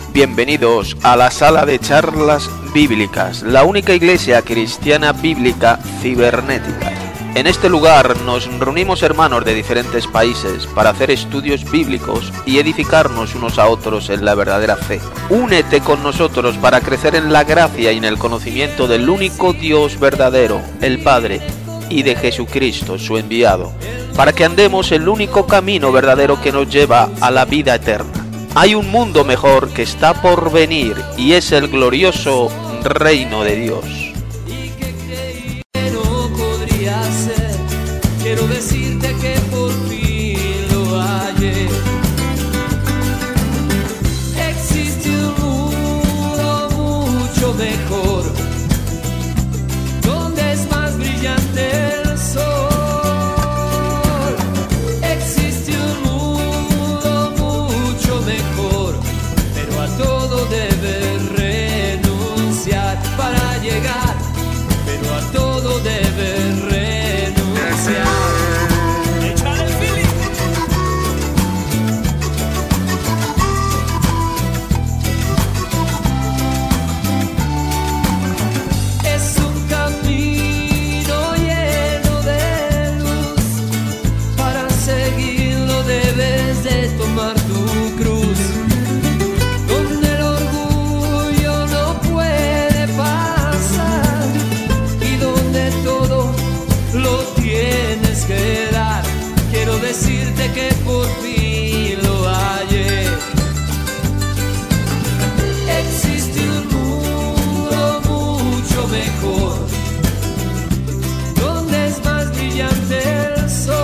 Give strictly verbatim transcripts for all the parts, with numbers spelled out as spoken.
Bienvenidos a la sala de charlas bíblicas, la única iglesia cristiana bíblica cibernética. En este lugar nos reunimos hermanos de diferentes países para hacer estudios bíblicos y edificarnos unos a otros en la verdadera fe. Únete con nosotros para crecer en la gracia y en el conocimiento del único Dios verdadero, el Padre, y de Jesucristo, su enviado, para que andemos el único camino verdadero que nos lleva a la vida eterna. Hay un mundo mejor que está por venir y es el glorioso reino de Dios. Quiero decirte que por fin lo hallé. Existe un mundo mucho mejor, donde es más brillante el sol. Existe un mundo mucho mejor, pero a todo debes renunciar para llegar, pero a todo debes renunciar. Es un camino lleno de luz, para seguirlo debes de tomar tu cruz, donde el orgullo no puede pasar y donde todo lo tienes que dar. Quiero decirte que por fin lo hallé. Existe un mundo mucho mejor, donde es más brillante el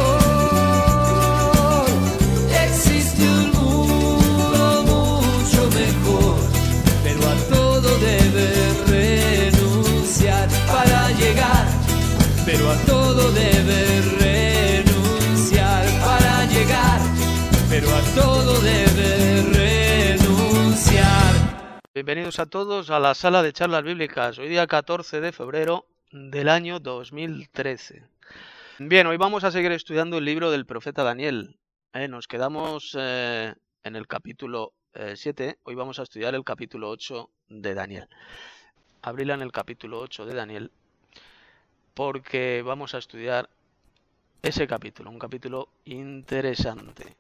sol. Existe un mundo mucho mejor, pero a todo debes renunciar para llegar, pero a todo debes renunciar para llegar, pero a todo debes renunciar. Bienvenidos a todos a la sala de charlas bíblicas, hoy día catorce de febrero del año dos mil trece. Bien, hoy vamos a seguir estudiando el libro del profeta Daniel. Eh, nos quedamos eh, en el capítulo eh, siete, hoy vamos a estudiar el capítulo ocho de Daniel. Abrirla en el capítulo ocho de Daniel, porque vamos a estudiar ese capítulo, un capítulo interesante.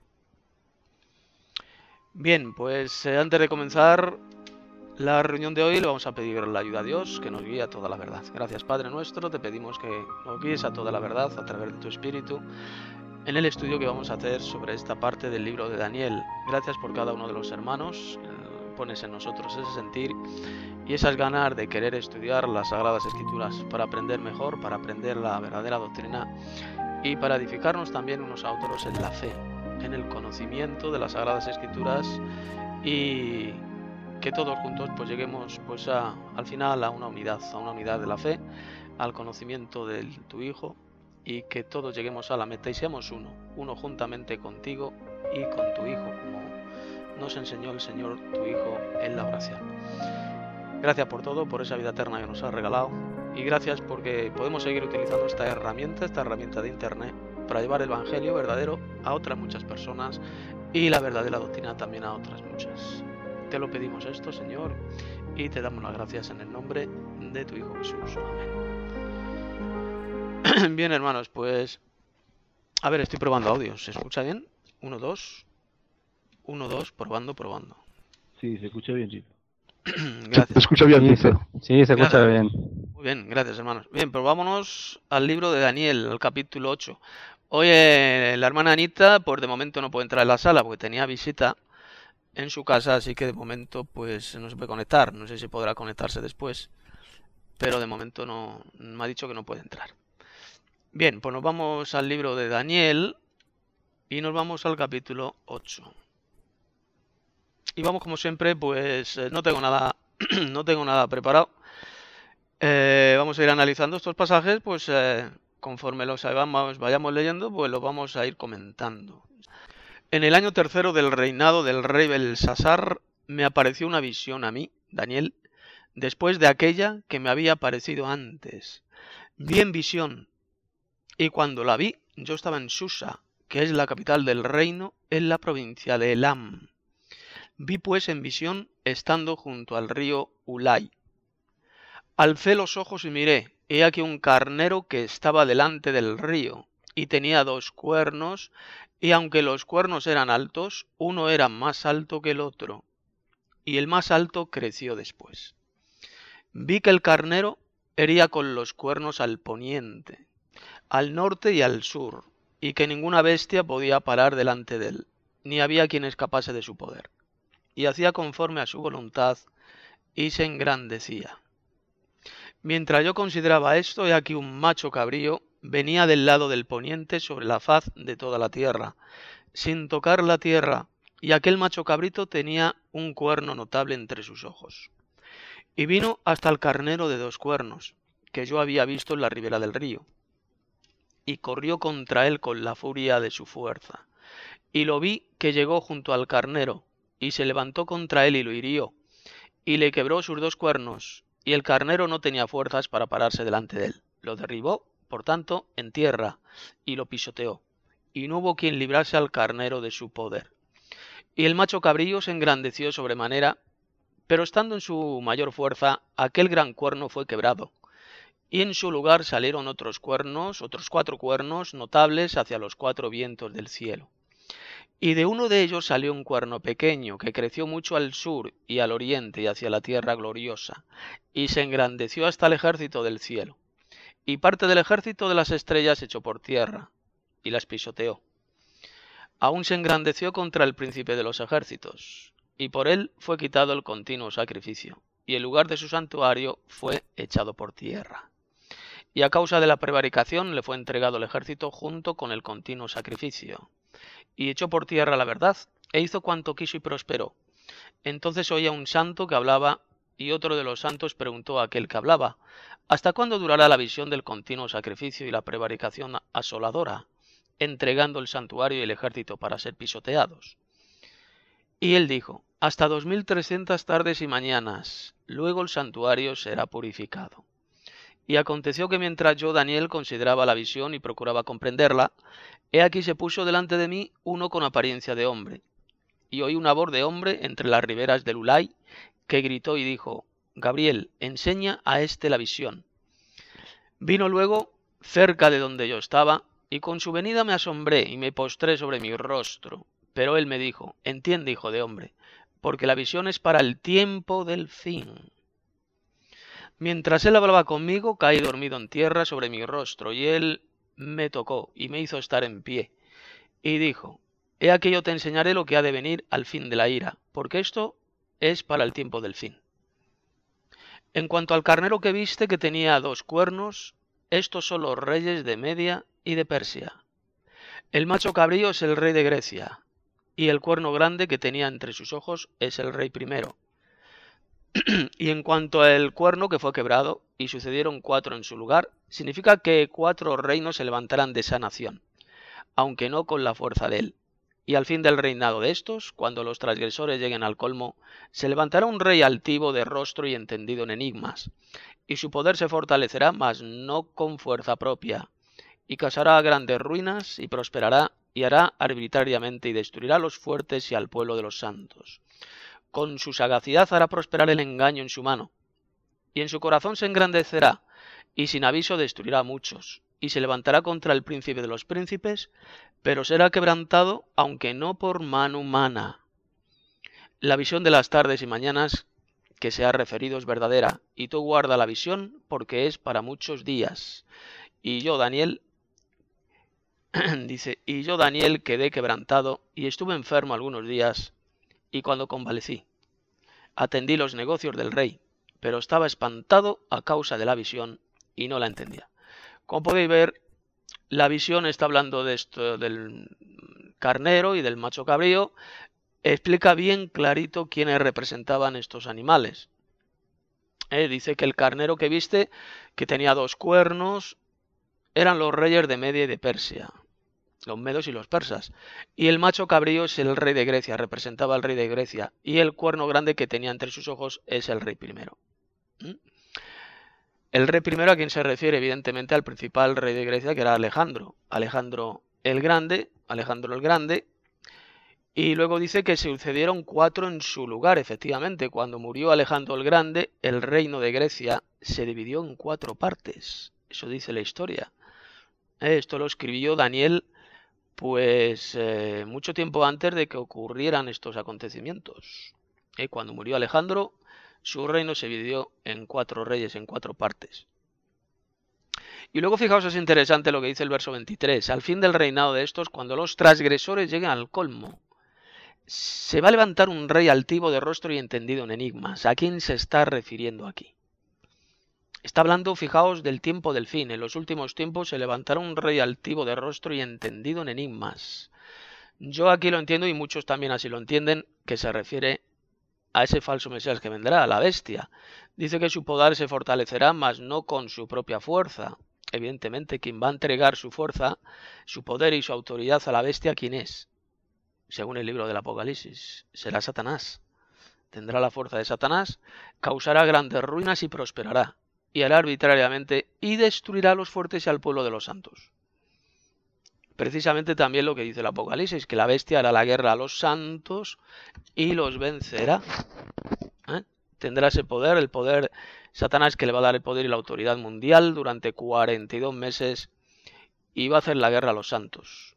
Bien, pues eh, antes de comenzar la reunión de hoy le vamos a pedir la ayuda a Dios, que nos guíe a toda la verdad. Gracias, Padre nuestro, te pedimos que nos guíes a toda la verdad a través de tu Espíritu en el estudio que vamos a hacer sobre esta parte del libro de Daniel. Gracias por cada uno de los hermanos, eh, pones en nosotros ese sentir y esas ganas de querer estudiar las Sagradas Escrituras para aprender mejor, para aprender la verdadera doctrina y para edificarnos también unos a otros en la fe, en el conocimiento de las Sagradas Escrituras, y que todos juntos pues lleguemos pues a, al final a una unidad, a una unidad de la fe, al conocimiento de tu Hijo, y que todos lleguemos a la meta y seamos uno, uno juntamente contigo y con tu Hijo, como nos enseñó el Señor tu Hijo en la oración. Gracias por todo, por esa vida eterna que nos has regalado, y gracias porque podemos seguir utilizando esta herramienta, esta herramienta de internet, para llevar el evangelio verdadero a otras muchas personas y la verdadera doctrina también a otras muchas. Te lo pedimos esto, Señor, y te damos las gracias en el nombre de tu Hijo Jesús. Amén. Bien, hermanos, pues a ver, estoy probando audio. ¿Se escucha bien? Uno, dos. Uno, dos, probando, probando. Sí, se escucha bien, Chito. Gracias. Se escucha bien, Sí, se, Tito. sí, se escucha Gracias. bien. Muy bien, gracias, hermanos. Bien, pues vámonos al libro de Daniel, al capítulo ocho. Hoy eh, la hermana Anita, pues de momento no puede entrar en la sala porque tenía visita en su casa, así que de momento pues no se puede conectar. No sé si podrá conectarse después, pero de momento no, me ha dicho que no puede entrar. Bien, pues nos vamos al libro de Daniel y nos vamos al capítulo ocho. Y vamos como siempre, pues eh, no tengo nada, no tengo nada preparado. Eh, vamos a ir analizando estos pasajes, pues eh, conforme los vayamos, vayamos leyendo, pues los vamos a ir comentando. En el año tercero del reinado del rey Belsasar me apareció una visión a mí, Daniel, después de aquella que me había aparecido antes. Vi en visión, y cuando la vi, yo estaba en Susa, que es la capital del reino, en la provincia de Elam. Vi pues en visión estando junto al río Ulai. Alcé los ojos y miré, he aquí un carnero que estaba delante del río, y tenía dos cuernos, y aunque los cuernos eran altos, uno era más alto que el otro, y el más alto creció después. Vi que el carnero hería con los cuernos al poniente, al norte y al sur, y que ninguna bestia podía parar delante de él, ni había quien escapase de su poder. Y hacía conforme a su voluntad, y se engrandecía. Mientras yo consideraba esto, he aquí un macho cabrío venía del lado del poniente sobre la faz de toda la tierra, sin tocar la tierra, y aquel macho cabrito tenía un cuerno notable entre sus ojos. Y vino hasta el carnero de dos cuernos, que yo había visto en la ribera del río, y corrió contra él con la furia de su fuerza. Y lo vi que llegó junto al carnero, y se levantó contra él y lo hirió, y le quebró sus dos cuernos, y el carnero no tenía fuerzas para pararse delante de él. Lo derribó, por tanto, en tierra, y lo pisoteó, y no hubo quien librase al carnero de su poder. Y el macho cabrío se engrandeció sobremanera, pero estando en su mayor fuerza, aquel gran cuerno fue quebrado, y en su lugar salieron otros cuernos, otros cuatro cuernos notables hacia los cuatro vientos del cielo. Y de uno de ellos salió un cuerno pequeño, que creció mucho al sur y al oriente y hacia la tierra gloriosa, y se engrandeció hasta el ejército del cielo. Y parte del ejército de las estrellas echó por tierra, y las pisoteó. Aún se engrandeció contra el príncipe de los ejércitos, y por él fue quitado el continuo sacrificio, y el lugar de su santuario fue echado por tierra. Y a causa de la prevaricación le fue entregado el ejército junto con el continuo sacrificio. Y echó por tierra la verdad, e hizo cuanto quiso y prosperó. Entonces oía un santo que hablaba, y otro de los santos preguntó a aquel que hablaba, ¿hasta cuándo durará la visión del continuo sacrificio y la prevaricación asoladora, entregando el santuario y el ejército para ser pisoteados? Y él dijo, hasta dos mil trescientas tardes y mañanas, luego el santuario será purificado. Y aconteció que mientras yo, Daniel, consideraba la visión y procuraba comprenderla, he aquí se puso delante de mí uno con apariencia de hombre, y oí una voz de hombre entre las riberas del Ulai, que gritó y dijo, Gabriel, enseña a éste la visión. Vino luego cerca de donde yo estaba, y con su venida me asombré y me postré sobre mi rostro. Pero él me dijo, entiende, hijo de hombre, porque la visión es para el tiempo del fin. Mientras él hablaba conmigo, caí dormido en tierra sobre mi rostro, y él me tocó y me hizo estar en pie. Y dijo, he aquí yo te enseñaré lo que ha de venir al fin de la ira, porque esto es para el tiempo del fin. En cuanto al carnero que viste que tenía dos cuernos, estos son los reyes de Media y de Persia. El macho cabrío es el rey de Grecia, y el cuerno grande que tenía entre sus ojos es el rey primero. Y en cuanto al cuerno que fue quebrado, y sucedieron cuatro en su lugar, significa que cuatro reinos se levantarán de esa nación, aunque no con la fuerza de él. Y al fin del reinado de estos, cuando los transgresores lleguen al colmo, se levantará un rey altivo de rostro y entendido en enigmas, y su poder se fortalecerá, mas no con fuerza propia, y causará grandes ruinas, y prosperará, y hará arbitrariamente, y destruirá a los fuertes y al pueblo de los santos. Con su sagacidad hará prosperar el engaño en su mano, y en su corazón se engrandecerá, y sin aviso destruirá a muchos, y se levantará contra el príncipe de los príncipes, pero será quebrantado, aunque no por mano humana. La visión de las tardes y mañanas que se ha referido es verdadera, y tú guarda la visión, porque es para muchos días. Y yo, Daniel, dice, y yo, Daniel, quedé quebrantado, y estuve enfermo algunos días, y cuando convalecí, atendí los negocios del rey, pero estaba espantado a causa de la visión, y no la entendía. Como podéis ver, la visión está hablando de esto, del carnero y del macho cabrío. Explica bien clarito quiénes representaban estos animales. Eh, dice que el carnero que viste, que tenía dos cuernos, eran los reyes de Media y de Persia, los medos y los persas. Y el macho cabrío es el rey de Grecia, representaba al rey de Grecia. Y el cuerno grande que tenía entre sus ojos es el rey primero. ¿Mm? El rey primero a quien se refiere evidentemente al principal rey de Grecia, que era Alejandro. Alejandro el Grande, Alejandro el Grande, Y luego dice que se sucedieron cuatro en su lugar. Efectivamente, cuando murió Alejandro el Grande, el reino de Grecia se dividió en cuatro partes. Eso dice la historia. Eh, Esto lo escribió Daniel, pues eh, mucho tiempo antes de que ocurrieran estos acontecimientos. Eh, Cuando murió Alejandro, su reino se dividió en cuatro reyes, en cuatro partes. Y luego fijaos, es interesante lo que dice el verso veintitrés. Al fin del reinado de estos, cuando los transgresores lleguen al colmo, se va a levantar un rey altivo de rostro y entendido en enigmas. ¿A quién se está refiriendo aquí? Está hablando, fijaos, del tiempo del fin. En los últimos tiempos se levantará un rey altivo de rostro y entendido en enigmas. Yo aquí lo entiendo y muchos también así lo entienden, que se refiere a ese falso Mesías que vendrá, a la bestia. Dice que su poder se fortalecerá, mas no con su propia fuerza. Evidentemente, quien va a entregar su fuerza, su poder y su autoridad a la bestia, ¿quién es? Según el libro del Apocalipsis, será Satanás. Tendrá la fuerza de Satanás, causará grandes ruinas y prosperará, y hará arbitrariamente y destruirá a los fuertes y al pueblo de los santos. Precisamente también lo que dice el Apocalipsis, que la bestia hará la guerra a los santos y los vencerá. ¿Eh? Tendrá ese poder, el poder Satanás, que le va a dar el poder y la autoridad mundial durante cuarenta y dos meses, y va a hacer la guerra a los santos.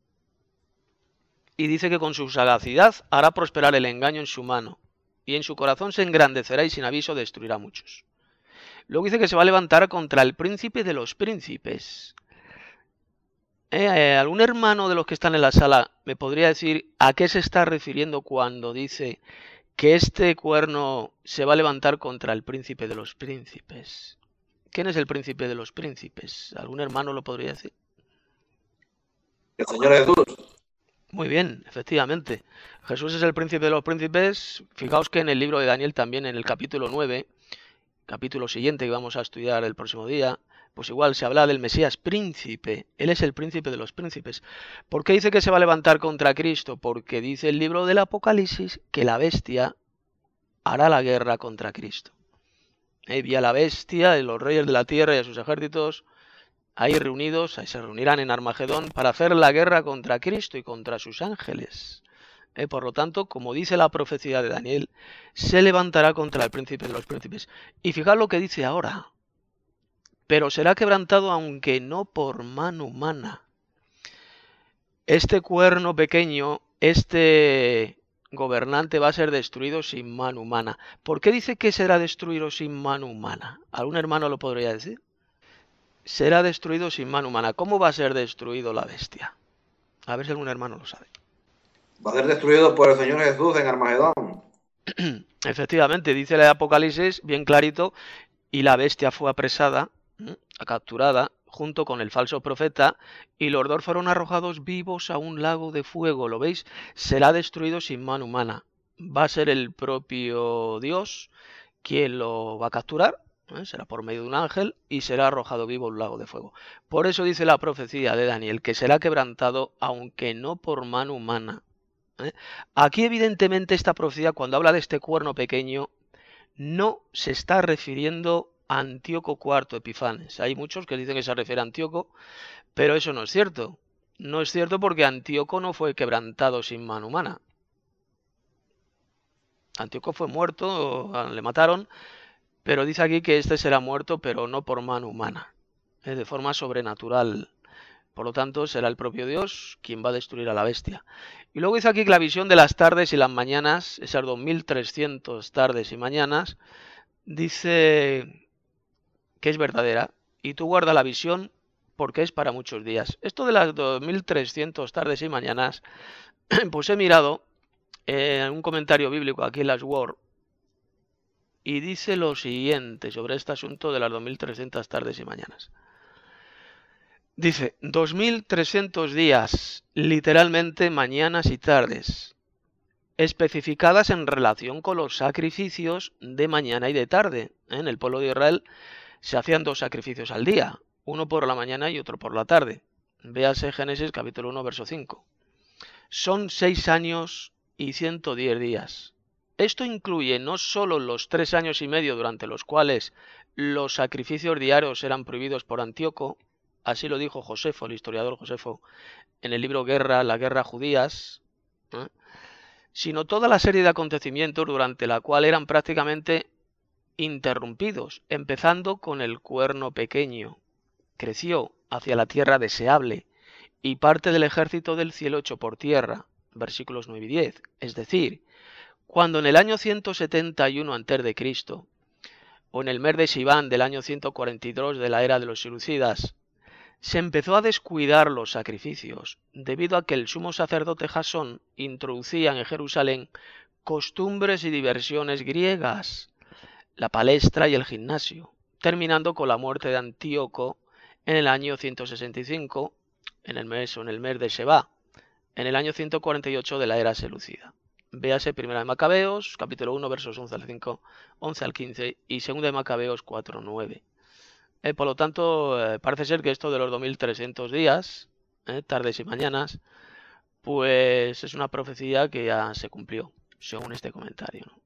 Y dice que con su sagacidad hará prosperar el engaño en su mano, y en su corazón se engrandecerá y sin aviso destruirá a muchos. Luego dice que se va a levantar contra el príncipe de los príncipes. Eh, eh, ¿Algún hermano de los que están en la sala me podría decir a qué se está refiriendo cuando dice que este cuerno se va a levantar contra el príncipe de los príncipes? ¿Quién es el príncipe de los príncipes? ¿Algún hermano lo podría decir? El Señor Jesús. Muy bien, efectivamente. Jesús es el príncipe de los príncipes. Fijaos que en el libro de Daniel también, en el capítulo nueve, capítulo siguiente que vamos a estudiar el próximo día, pues igual se habla del Mesías príncipe. Él es el príncipe de los príncipes. ¿Por qué dice que se va a levantar contra Cristo? Porque dice el libro del Apocalipsis que la bestia hará la guerra contra Cristo. Eh, vi a la bestia y los reyes de la tierra y a sus ejércitos ahí reunidos, ahí se reunirán en Armagedón para hacer la guerra contra Cristo y contra sus ángeles. Eh, por lo tanto, como dice la profecía de Daniel, se levantará contra el príncipe de los príncipes. Y fijad lo que dice ahora. Pero será quebrantado aunque no por mano humana. Este cuerno pequeño, este gobernante va a ser destruido sin mano humana. ¿Por qué dice que será destruido sin mano humana? ¿Algún hermano lo podría decir? Será destruido sin mano humana. ¿Cómo va a ser destruido la bestia? A ver si algún hermano lo sabe. Va a ser destruido por el Señor Jesús en Armagedón. Efectivamente, dice el Apocalipsis bien clarito, y la bestia fue apresada, ¿eh? capturada, junto con el falso profeta, y los dos fueron arrojados vivos a un lago de fuego. ¿Lo veis? Será destruido sin mano humana. Va a ser el propio Dios quien lo va a capturar. ¿Eh? Será por medio de un ángel y será arrojado vivo a un lago de fuego. Por eso dice la profecía de Daniel que será quebrantado aunque no por mano humana. ¿Eh? Aquí evidentemente esta profecía, cuando habla de este cuerno pequeño, no se está refiriendo a Antíoco cuarto Epifanes. Hay muchos que dicen que se refiere a Antíoco, pero eso no es cierto. No es cierto porque Antíoco no fue quebrantado sin mano humana. Antíoco fue muerto, le mataron, pero dice aquí que este será muerto, pero no por mano humana, es de forma sobrenatural. Por lo tanto, será el propio Dios quien va a destruir a la bestia. Y luego dice aquí que la visión de las tardes y las mañanas, esas dos mil trescientas tardes y mañanas, dice que es verdadera. Y tú guarda la visión porque es para muchos días. Esto de las dos mil trescientas tardes y mañanas, pues he mirado en un comentario bíblico aquí en las Word, y dice lo siguiente sobre este asunto de las dos mil trescientas tardes y mañanas. Dice, dos mil trescientos días, literalmente mañanas y tardes, especificadas en relación con los sacrificios de mañana y de tarde. En el pueblo de Israel se hacían dos sacrificios al día, uno por la mañana y otro por la tarde. Véase Génesis capítulo uno, verso cinco. Son seis años y ciento diez días. Esto incluye no solo los tres años y medio durante los cuales los sacrificios diarios eran prohibidos por Antíoco, así lo dijo Josefo, el historiador Josefo, en el libro Guerra, la guerra judías, ¿eh? Sino toda la serie de acontecimientos durante la cual eran prácticamente interrumpidos, empezando con el cuerno pequeño. Creció hacia la tierra deseable, y parte del ejército del cielo echó por tierra, versículos nueve y diez. Es decir, cuando en el año ciento setenta y uno antes de Cristo, o en el mes de Sivan del año ciento cuarenta y dos de la era de los Seleucidas, se empezó a descuidar los sacrificios, debido a que el sumo sacerdote Jasón introducía en Jerusalén costumbres y diversiones griegas, la palestra y el gimnasio, terminando con la muerte de Antíoco en el año ciento sesenta y cinco, en el mes o en el mes de Sheba, en el año ciento cuarenta y ocho de la era seleucida. Véase Primera de Macabeos, capítulo uno, versos once al cinco, once al quince, y Segunda de Macabeos cuatro, nueve. Eh, por lo tanto, eh, parece ser que esto de los dos mil trescientos días, eh, tardes y mañanas, pues es una profecía que ya se cumplió, según este comentario, ¿no?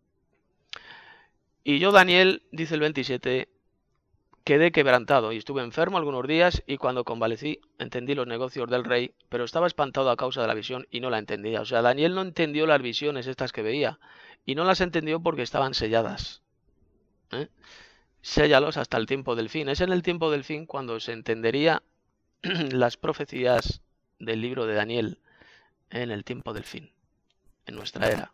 Y yo, Daniel, dice el veintisiete, quedé quebrantado y estuve enfermo algunos días, y cuando convalecí entendí los negocios del rey, pero estaba espantado a causa de la visión y no la entendía. O sea, Daniel no entendió las visiones estas que veía, y no las entendió porque estaban selladas, ¿eh? Séllalos hasta el tiempo del fin. Es en el tiempo del fin cuando se entendería las profecías del libro de Daniel, en el tiempo del fin, en nuestra era.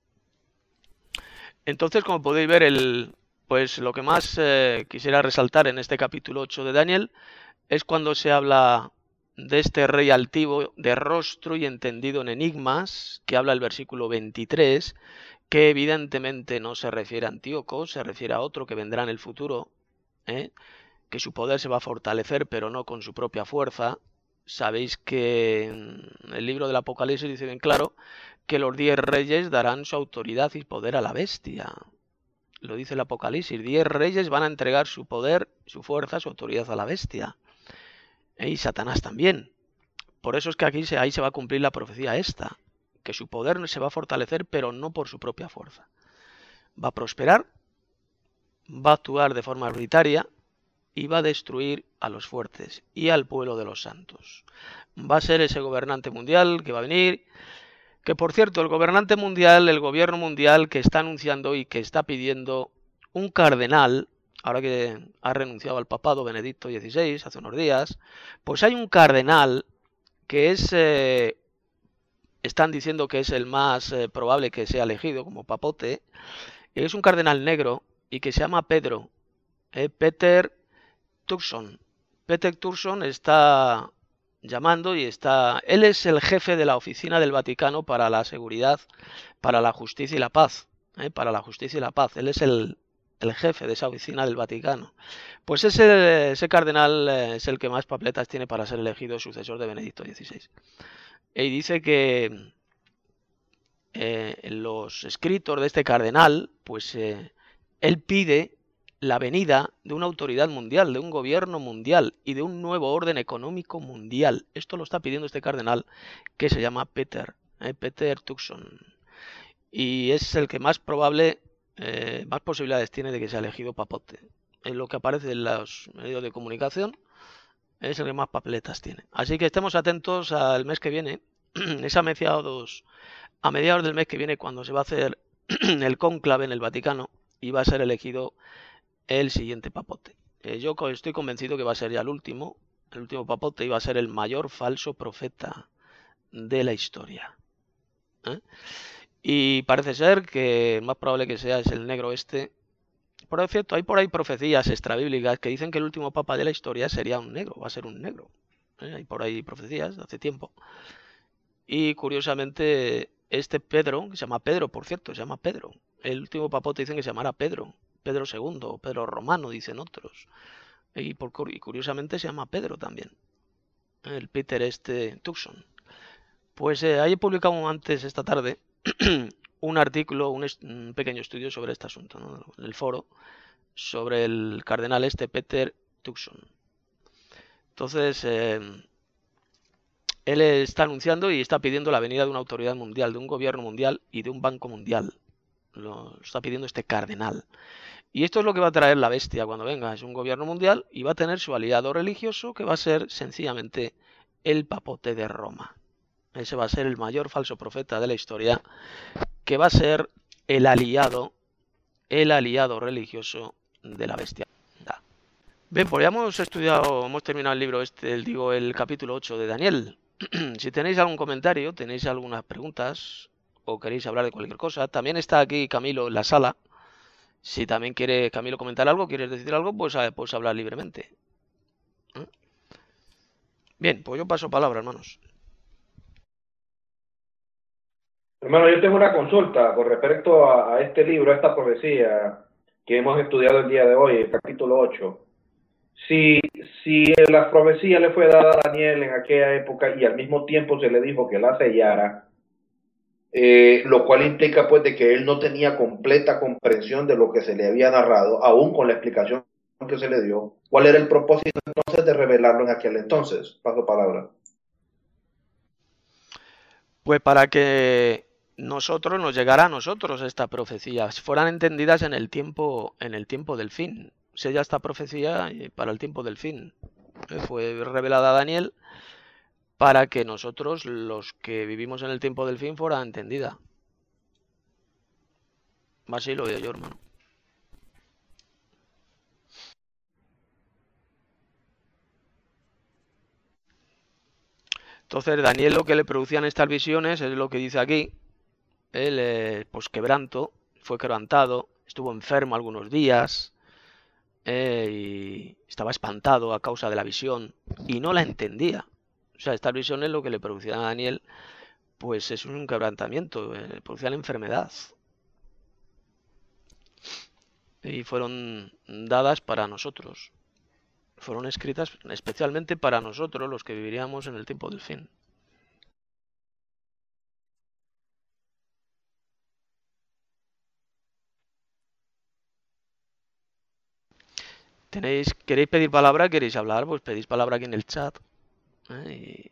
Entonces, como podéis ver, el, pues lo que más eh, quisiera resaltar en este capítulo ocho de Daniel es cuando se habla de este rey altivo, de rostro y entendido en enigmas, que habla el versículo veintitrés, que evidentemente no se refiere a Antíoco, se refiere a otro que vendrá en el futuro, ¿eh? Que su poder se va a fortalecer, pero no con su propia fuerza. Sabéis que en el libro del Apocalipsis dice bien claro que los diez reyes darán su autoridad y poder a la bestia. Lo dice el Apocalipsis, diez reyes van a entregar su poder, su fuerza, su autoridad a la bestia. ¿Eh? Y Satanás también. Por eso es que aquí se, ahí se va a cumplir la profecía esta, que su poder se va a fortalecer, pero no por su propia fuerza. Va a prosperar, va a actuar de forma arbitraria y va a destruir a los fuertes y al pueblo de los santos. Va a ser ese gobernante mundial que va a venir, que por cierto, el gobernante mundial, el gobierno mundial que está anunciando y que está pidiendo un cardenal, ahora que ha renunciado al papado Benedicto dieciséis hace unos días, pues hay un cardenal que es... Eh, están diciendo que es el más eh, probable que sea elegido como papote, y es un cardenal negro y que se llama Pedro, eh, Peter Turkson. Peter Turkson está llamando y está... Él es el jefe de la oficina del Vaticano para la seguridad, para la justicia y la paz, eh, para la justicia y la paz. Él es el, el jefe de esa oficina del Vaticano. Pues ese, ese cardenal eh, es el que más papeletas tiene para ser elegido sucesor de Benedicto dieciséis. Y dice que eh, en los escritos de este cardenal, pues eh, él pide la venida de una autoridad mundial, de un gobierno mundial y de un nuevo orden económico mundial. Esto lo está pidiendo este cardenal que se llama Peter, eh, Peter Turkson. Y es el que más probable, eh, más posibilidades tiene de que sea elegido papote. En lo que aparece en los medios de comunicación, es el que más papeletas tiene. Así que estemos atentos al mes que viene. Es a mediados, a mediados del mes que viene cuando se va a hacer el cónclave en el Vaticano y va a ser elegido el siguiente papote. Eh, yo estoy convencido que va a ser ya el último, el último papote, y va a ser el mayor falso profeta de la historia. ¿Eh? Y parece ser que el más probable que sea es el negro este. Por cierto, hay por ahí profecías extrabíblicas que dicen que el último papa de la historia sería un negro, va a ser un negro. ¿Eh? Hay por ahí profecías de hace tiempo. Y curiosamente, este Pedro, que se llama Pedro, por cierto, se llama Pedro. El último papote dicen que se llamará Pedro, Pedro segundo, Pedro Romano, dicen otros. Y, por, y curiosamente se llama Pedro también. El Peter este Turkson. Pues eh, ahí he publicado antes esta tarde un artículo, un, un pequeño estudio sobre este asunto, ¿no? En el foro, sobre el cardenal este Peter Turkson. Entonces, eh, él está anunciando y está pidiendo la venida de una autoridad mundial, de un gobierno mundial y de un banco mundial. Lo está pidiendo este cardenal. Y esto es lo que va a traer la bestia cuando venga. Es un gobierno mundial y va a tener su aliado religioso, que va a ser sencillamente el papote de Roma. Ese va a ser el mayor falso profeta de la historia, que va a ser el aliado, el aliado religioso de la bestia. Bien, pues ya hemos estudiado, hemos terminado el libro este, el, digo, el capítulo ocho de Daniel. Si tenéis algún comentario, tenéis algunas preguntas o queréis hablar de cualquier cosa, también está aquí Camilo en la sala. Si también quiere Camilo comentar algo, quieres decir algo, pues puedes hablar libremente. ¿Eh? Bien, pues yo paso palabra, hermanos. Hermano, yo tengo una consulta con respecto a, a este libro, a esta profecía que hemos estudiado el día de hoy, el capítulo ocho. Si, si la profecía le fue dada a Daniel en aquella época y al mismo tiempo se le dijo que la sellara, eh, lo cual implica pues de que él no tenía completa comprensión de lo que se le había narrado, aún con la explicación que se le dio, ¿cuál era el propósito entonces de revelarlo en aquel entonces? Paso palabra. Pues para que nosotros nos llegara a nosotros esta profecía, si fueran entendidas en el tiempo, en el tiempo del fin. Sella esta profecía para el tiempo del fin. Fue revelada a Daniel para que nosotros, los que vivimos en el tiempo del fin, fuera entendida. Así lo veo yo, hermano. Entonces, Daniel lo que le producían estas visiones es lo que dice aquí. Él, eh, pues quebranto, fue quebrantado, estuvo enfermo algunos días eh, y estaba espantado a causa de la visión y no la entendía. O sea, estas visiones lo que le producían a Daniel, pues es un quebrantamiento, eh, le producían enfermedad. Y fueron dadas para nosotros. Fueron escritas especialmente para nosotros, los que viviríamos en el tiempo del fin. Tenéis, ¿queréis pedir palabra? ¿Queréis hablar? Pues pedís palabra aquí en el chat. ¿eh?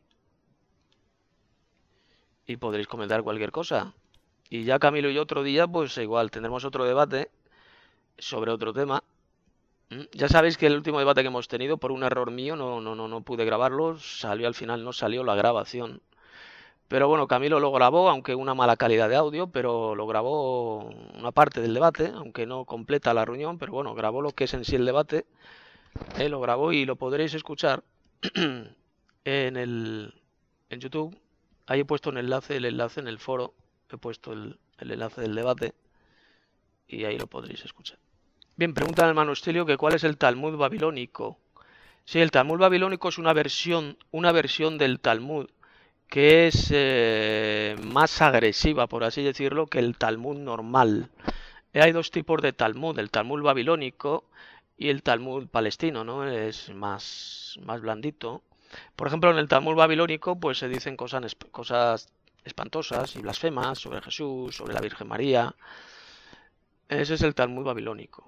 Y, y podréis comentar cualquier cosa. Y ya Camilo y yo otro día, pues igual, tendremos otro debate sobre otro tema. ¿Mm? Ya sabéis que el último debate que hemos tenido, por un error mío, no, no, no, no pude grabarlo. Salió al final, no salió la grabación. Pero bueno, Camilo lo grabó, aunque una mala calidad de audio, pero lo grabó una parte del debate, aunque no completa la reunión, pero bueno, grabó lo que es en sí el debate. Eh, lo grabó y lo podréis escuchar en el en YouTube. Ahí he puesto un enlace, el enlace en el foro, he puesto el, el enlace del debate y ahí lo podréis escuchar. Bien, pregunta el hermano Estilio que cuál es el Talmud babilónico. Sí, el Talmud babilónico es una versión, una versión del Talmud que es eh, más agresiva, por así decirlo, que el Talmud normal. Eh, hay dos tipos de Talmud, el Talmud babilónico y el Talmud palestino, ¿no? Es más, más blandito. Por ejemplo, en el Talmud babilónico pues se dicen cosas, cosas espantosas y blasfemas sobre Jesús, sobre la Virgen María. Ese es el Talmud babilónico.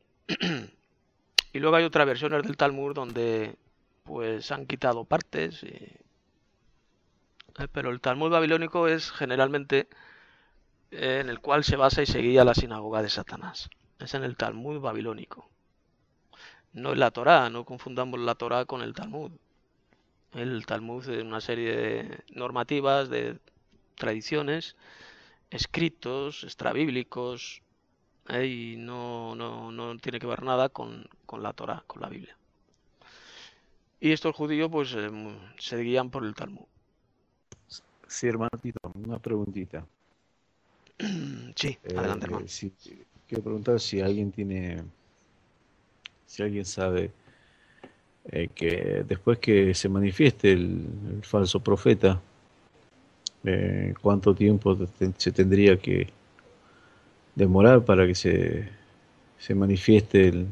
Y luego hay otras versiones del Talmud donde pues han quitado partes. Y... Pero el Talmud babilónico es generalmente eh, en el cual se basa y se guía la sinagoga de Satanás. Es en el Talmud babilónico. No es la Torá, no confundamos la Torá con el Talmud. El Talmud es una serie de normativas, de tradiciones, escritos, extrabíblicos, eh, y no, no, no tiene que ver nada con, con la Torá, con la Biblia. Y estos judíos pues eh, se guían por el Talmud. Sí, hermanito, una preguntita. Sí, adelante, hermano. Eh, si, quiero preguntar si alguien tiene, si alguien sabe eh, que después que se manifieste el, el falso profeta, eh, ¿cuánto tiempo te- se tendría que demorar para que se, se manifieste el,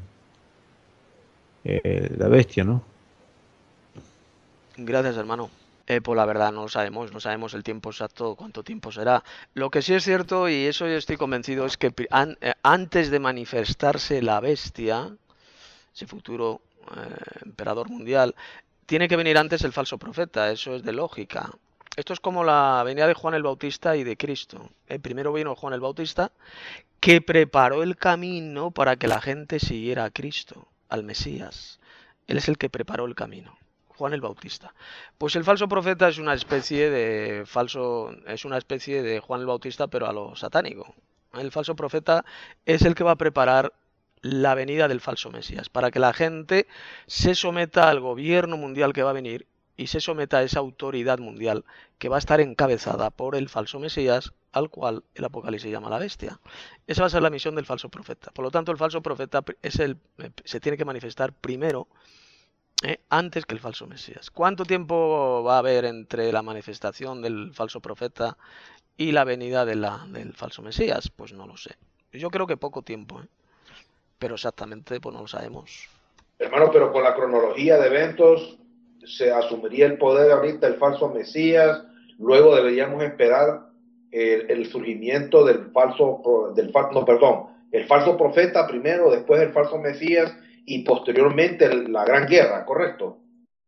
eh, la bestia, ¿no? Gracias, hermano. Eh, pues la verdad no lo sabemos, no sabemos el tiempo exacto, cuánto tiempo será. Lo que sí es cierto, y eso yo estoy convencido, es que an, eh, antes de manifestarse la bestia, ese futuro eh, emperador mundial, tiene que venir antes el falso profeta, eso es de lógica. Esto es como la venida de Juan el Bautista y de Cristo. Eh, primero vino Juan el Bautista, que preparó el camino para que la gente siguiera a Cristo, al Mesías. Él es el que preparó el camino. Juan el Bautista. Pues el falso profeta es una especie de falso, es una especie de Juan el Bautista, pero a lo satánico. El falso profeta es el que va a preparar la venida del falso Mesías, para que la gente se someta al gobierno mundial que va a venir y se someta a esa autoridad mundial que va a estar encabezada por el falso Mesías, al cual el Apocalipsis llama la bestia. Esa va a ser la misión del falso profeta. Por lo tanto, el falso profeta es el, se tiene que manifestar primero, eh, antes que el falso Mesías. ¿Cuánto tiempo va a haber entre la manifestación del falso profeta y la venida de la, del falso Mesías? Pues no lo sé. Yo creo que poco tiempo, ¿eh? Pero exactamente pues no lo sabemos. Hermano, pero con la cronología de eventos se asumiría el poder ahorita el falso Mesías, luego deberíamos esperar el, el surgimiento del falso, del no, perdón, el falso profeta primero, después el falso Mesías y posteriormente la gran guerra, ¿correcto?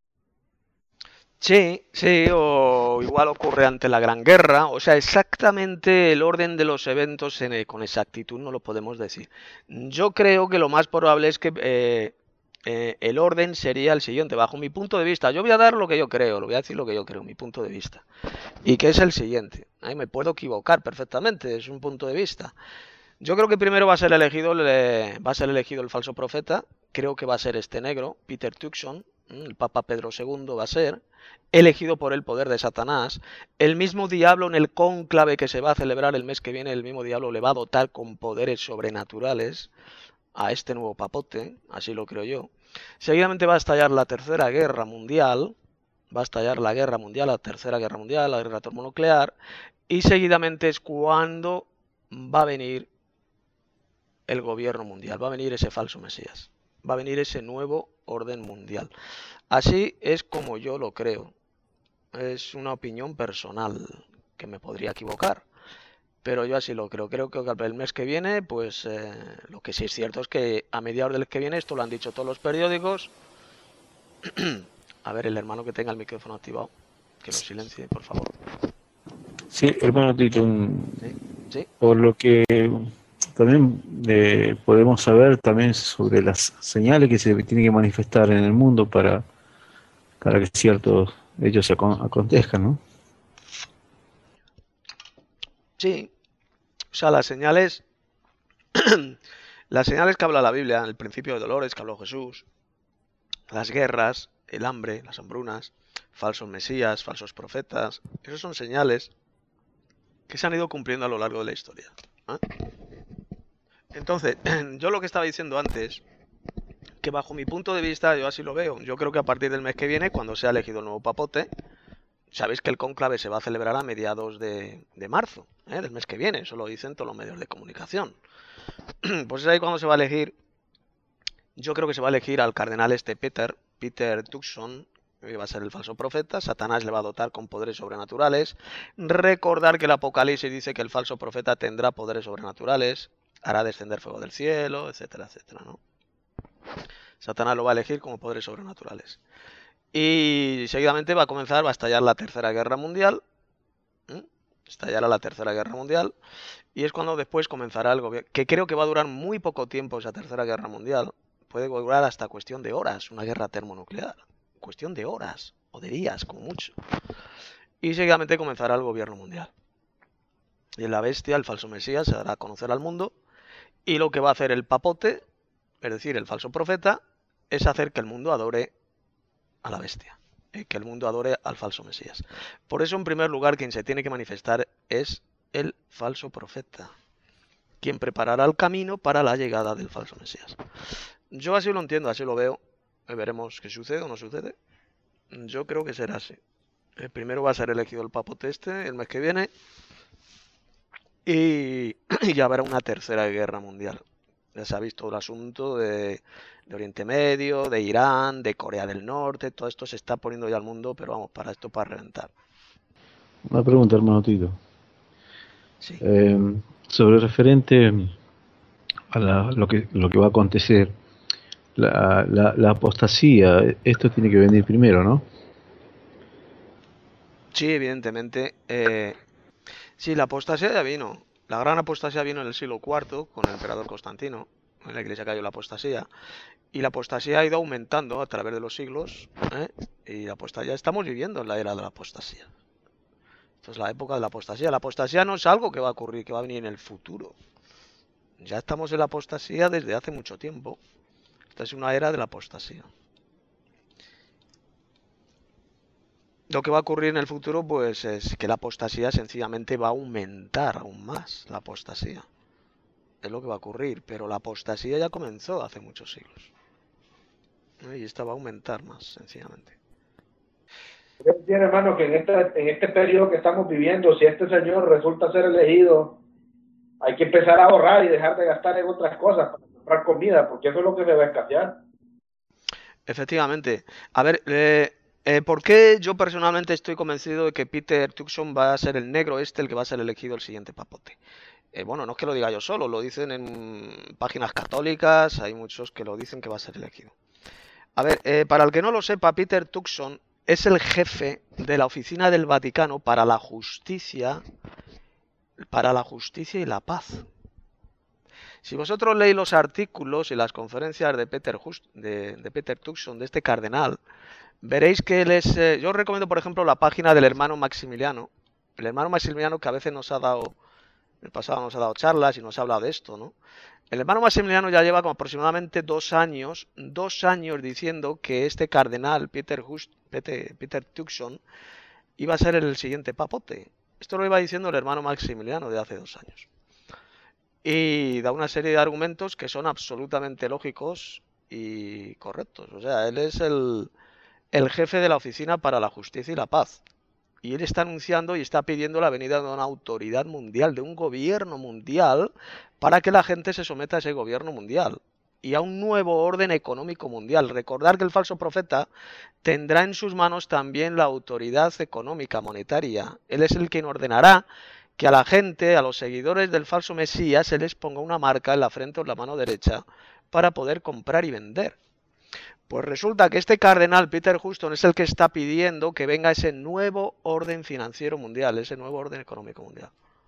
Sí, sí, o igual ocurre ante la Gran Guerra, o sea, exactamente el orden de los eventos en, con exactitud no lo podemos decir. Yo creo que lo más probable es que eh, eh, el orden sería el siguiente, bajo mi punto de vista. Yo voy a dar lo que yo creo, lo voy a decir lo que yo creo, mi punto de vista. Y que es el siguiente. Ahí me puedo equivocar perfectamente, es un punto de vista. Yo creo que primero va a ser elegido, le, va a ser elegido el falso profeta. Creo que va a ser este negro, Peter Turkson, el Papa Pedro segundo va a ser elegido por el poder de Satanás. El mismo diablo en el cónclave que se va a celebrar el mes que viene, el mismo diablo le va a dotar con poderes sobrenaturales a este nuevo papote, así lo creo yo. Seguidamente va a estallar la tercera guerra mundial, va a estallar la guerra mundial, la tercera guerra mundial, la guerra termonuclear, y seguidamente es cuando va a venir el gobierno mundial, va a venir ese falso Mesías, va a venir ese nuevo orden mundial. Así es como yo lo creo. Es una opinión personal, que me podría equivocar, pero yo así lo creo. Creo que el mes que viene, pues eh, lo que sí es cierto es que a mediados del mes que viene, esto lo han dicho todos los periódicos. A ver, el hermano que tenga el micrófono activado, que lo silencie, por favor. Sí, hermano Tito, ¿Sí? ¿Sí? por lo que también eh, podemos saber también sobre las señales que se tienen que manifestar en el mundo para, para que ciertos hechos se acontezcan, ¿no? Sí, o sea, las señales, las señales que habla la Biblia, el principio de dolores que habló Jesús, las guerras, el hambre, las hambrunas, falsos mesías, falsos profetas, esos son señales que se han ido cumpliendo a lo largo de la historia, ¿eh? Entonces, yo lo que estaba diciendo antes, que bajo mi punto de vista, yo así lo veo, yo creo que a partir del mes que viene, cuando sea elegido el nuevo papote, sabéis que el cónclave se va a celebrar a mediados de, de marzo, ¿eh? Del mes que viene, eso lo dicen todos los medios de comunicación. Pues es ahí cuando se va a elegir, yo creo que se va a elegir al cardenal este Peter, Peter Turkson, que va a ser el falso profeta. Satanás le va a dotar con poderes sobrenaturales. Recordar que el Apocalipsis dice que el falso profeta tendrá poderes sobrenaturales, hará descender fuego del cielo, etcétera, etcétera, ¿no? Satanás lo va a elegir como poderes sobrenaturales. Y seguidamente va a comenzar, va a estallar la tercera guerra mundial. ¿eh? Estallará la tercera guerra mundial. Y es cuando después comenzará el gobierno, que creo que va a durar muy poco tiempo esa tercera guerra mundial. Puede durar hasta cuestión de horas, una guerra termonuclear. Cuestión de horas, o de días, como mucho. Y seguidamente comenzará el gobierno mundial. Y la bestia, el falso Mesías, se dará a conocer al mundo. Y lo que va a hacer el papote, es decir, el falso profeta, es hacer que el mundo adore a la bestia. Y que el mundo adore al falso Mesías. Por eso, en primer lugar, quien se tiene que manifestar es el falso profeta, quien preparará el camino para la llegada del falso Mesías. Yo así lo entiendo, así lo veo. Veremos qué sucede o no sucede. Yo creo que será así. El primero va a ser elegido el papote este el mes que viene. Y, y ya habrá una tercera guerra mundial. Ya se ha visto el asunto de, de Oriente Medio, de Irán, de Corea del Norte. Todo esto se está poniendo ya al mundo, pero vamos, para esto para reventar. Una pregunta, hermano Tito. Sí. Eh, sobre referente a la, lo, que, lo que va a acontecer. La, la, la apostasía, esto tiene que venir primero, ¿no? Sí, evidentemente. Eh, sí, la apostasía ya vino. La gran apostasía vino en el siglo cuarto con el emperador Constantino. en la iglesia cayó la apostasía, y la apostasía ha ido aumentando a través de los siglos, ¿eh? Y la apostasía, estamos viviendo en la era de la apostasía. Esto es la época de la apostasía. La apostasía no es algo que va a ocurrir, que va a venir en el futuro. Ya estamos en la apostasía desde hace mucho tiempo. Esta es una era de la apostasía. Lo que va a ocurrir en el futuro, pues, es que la apostasía sencillamente va a aumentar aún más, la apostasía. Es lo que va a ocurrir, pero la apostasía ya comenzó hace muchos siglos. ¿Eh? Y esta va a aumentar más, sencillamente. Quiero decir, hermano, que en este, en este periodo que estamos viviendo, si este señor resulta ser elegido, hay que empezar a ahorrar y dejar de gastar en otras cosas para comprar comida, porque eso es lo que se va a escasear. Efectivamente. A ver, eh, eh, ¿por qué yo personalmente estoy convencido de que Peter Turkson va a ser el negro este el que va a ser elegido el siguiente papote? Eh, bueno, no es que lo diga yo solo, lo dicen en páginas católicas, hay muchos que lo dicen que va a ser elegido. A ver, eh, para el que no lo sepa, Peter Turkson es el jefe de la Oficina del Vaticano para la Justicia, para la Justicia y la Paz. Si vosotros leéis los artículos y las conferencias de Peter, Just, de, de Peter Turkson, de este cardenal, veréis que él es... Eh, yo os recomiendo, por ejemplo, la página del hermano Maximiliano. El hermano Maximiliano que a veces nos ha dado... En el pasado nos ha dado charlas y nos ha hablado de esto, ¿no? El hermano Maximiliano ya lleva como aproximadamente dos años, dos años diciendo que este cardenal, Peter, Just, Peter, Peter Turkson, iba a ser el siguiente papote. Esto lo iba diciendo el hermano Maximiliano de hace dos años. Y da una serie de argumentos que son absolutamente lógicos y correctos. O sea, él es el, el jefe de la Oficina para la Justicia y la Paz. Y él está anunciando y está pidiendo la venida de una autoridad mundial, de un gobierno mundial, para que la gente se someta a ese gobierno mundial y a un nuevo orden económico mundial. Recordar que el falso profeta tendrá en sus manos también la autoridad económica monetaria. Él es el quien ordenará que a la gente, a los seguidores del falso Mesías, se les ponga una marca en la frente o en la mano derecha para poder comprar y vender. Pues resulta que este cardenal Peter Turkson es el que está pidiendo que venga ese nuevo orden financiero mundial, ese nuevo orden económico mundial.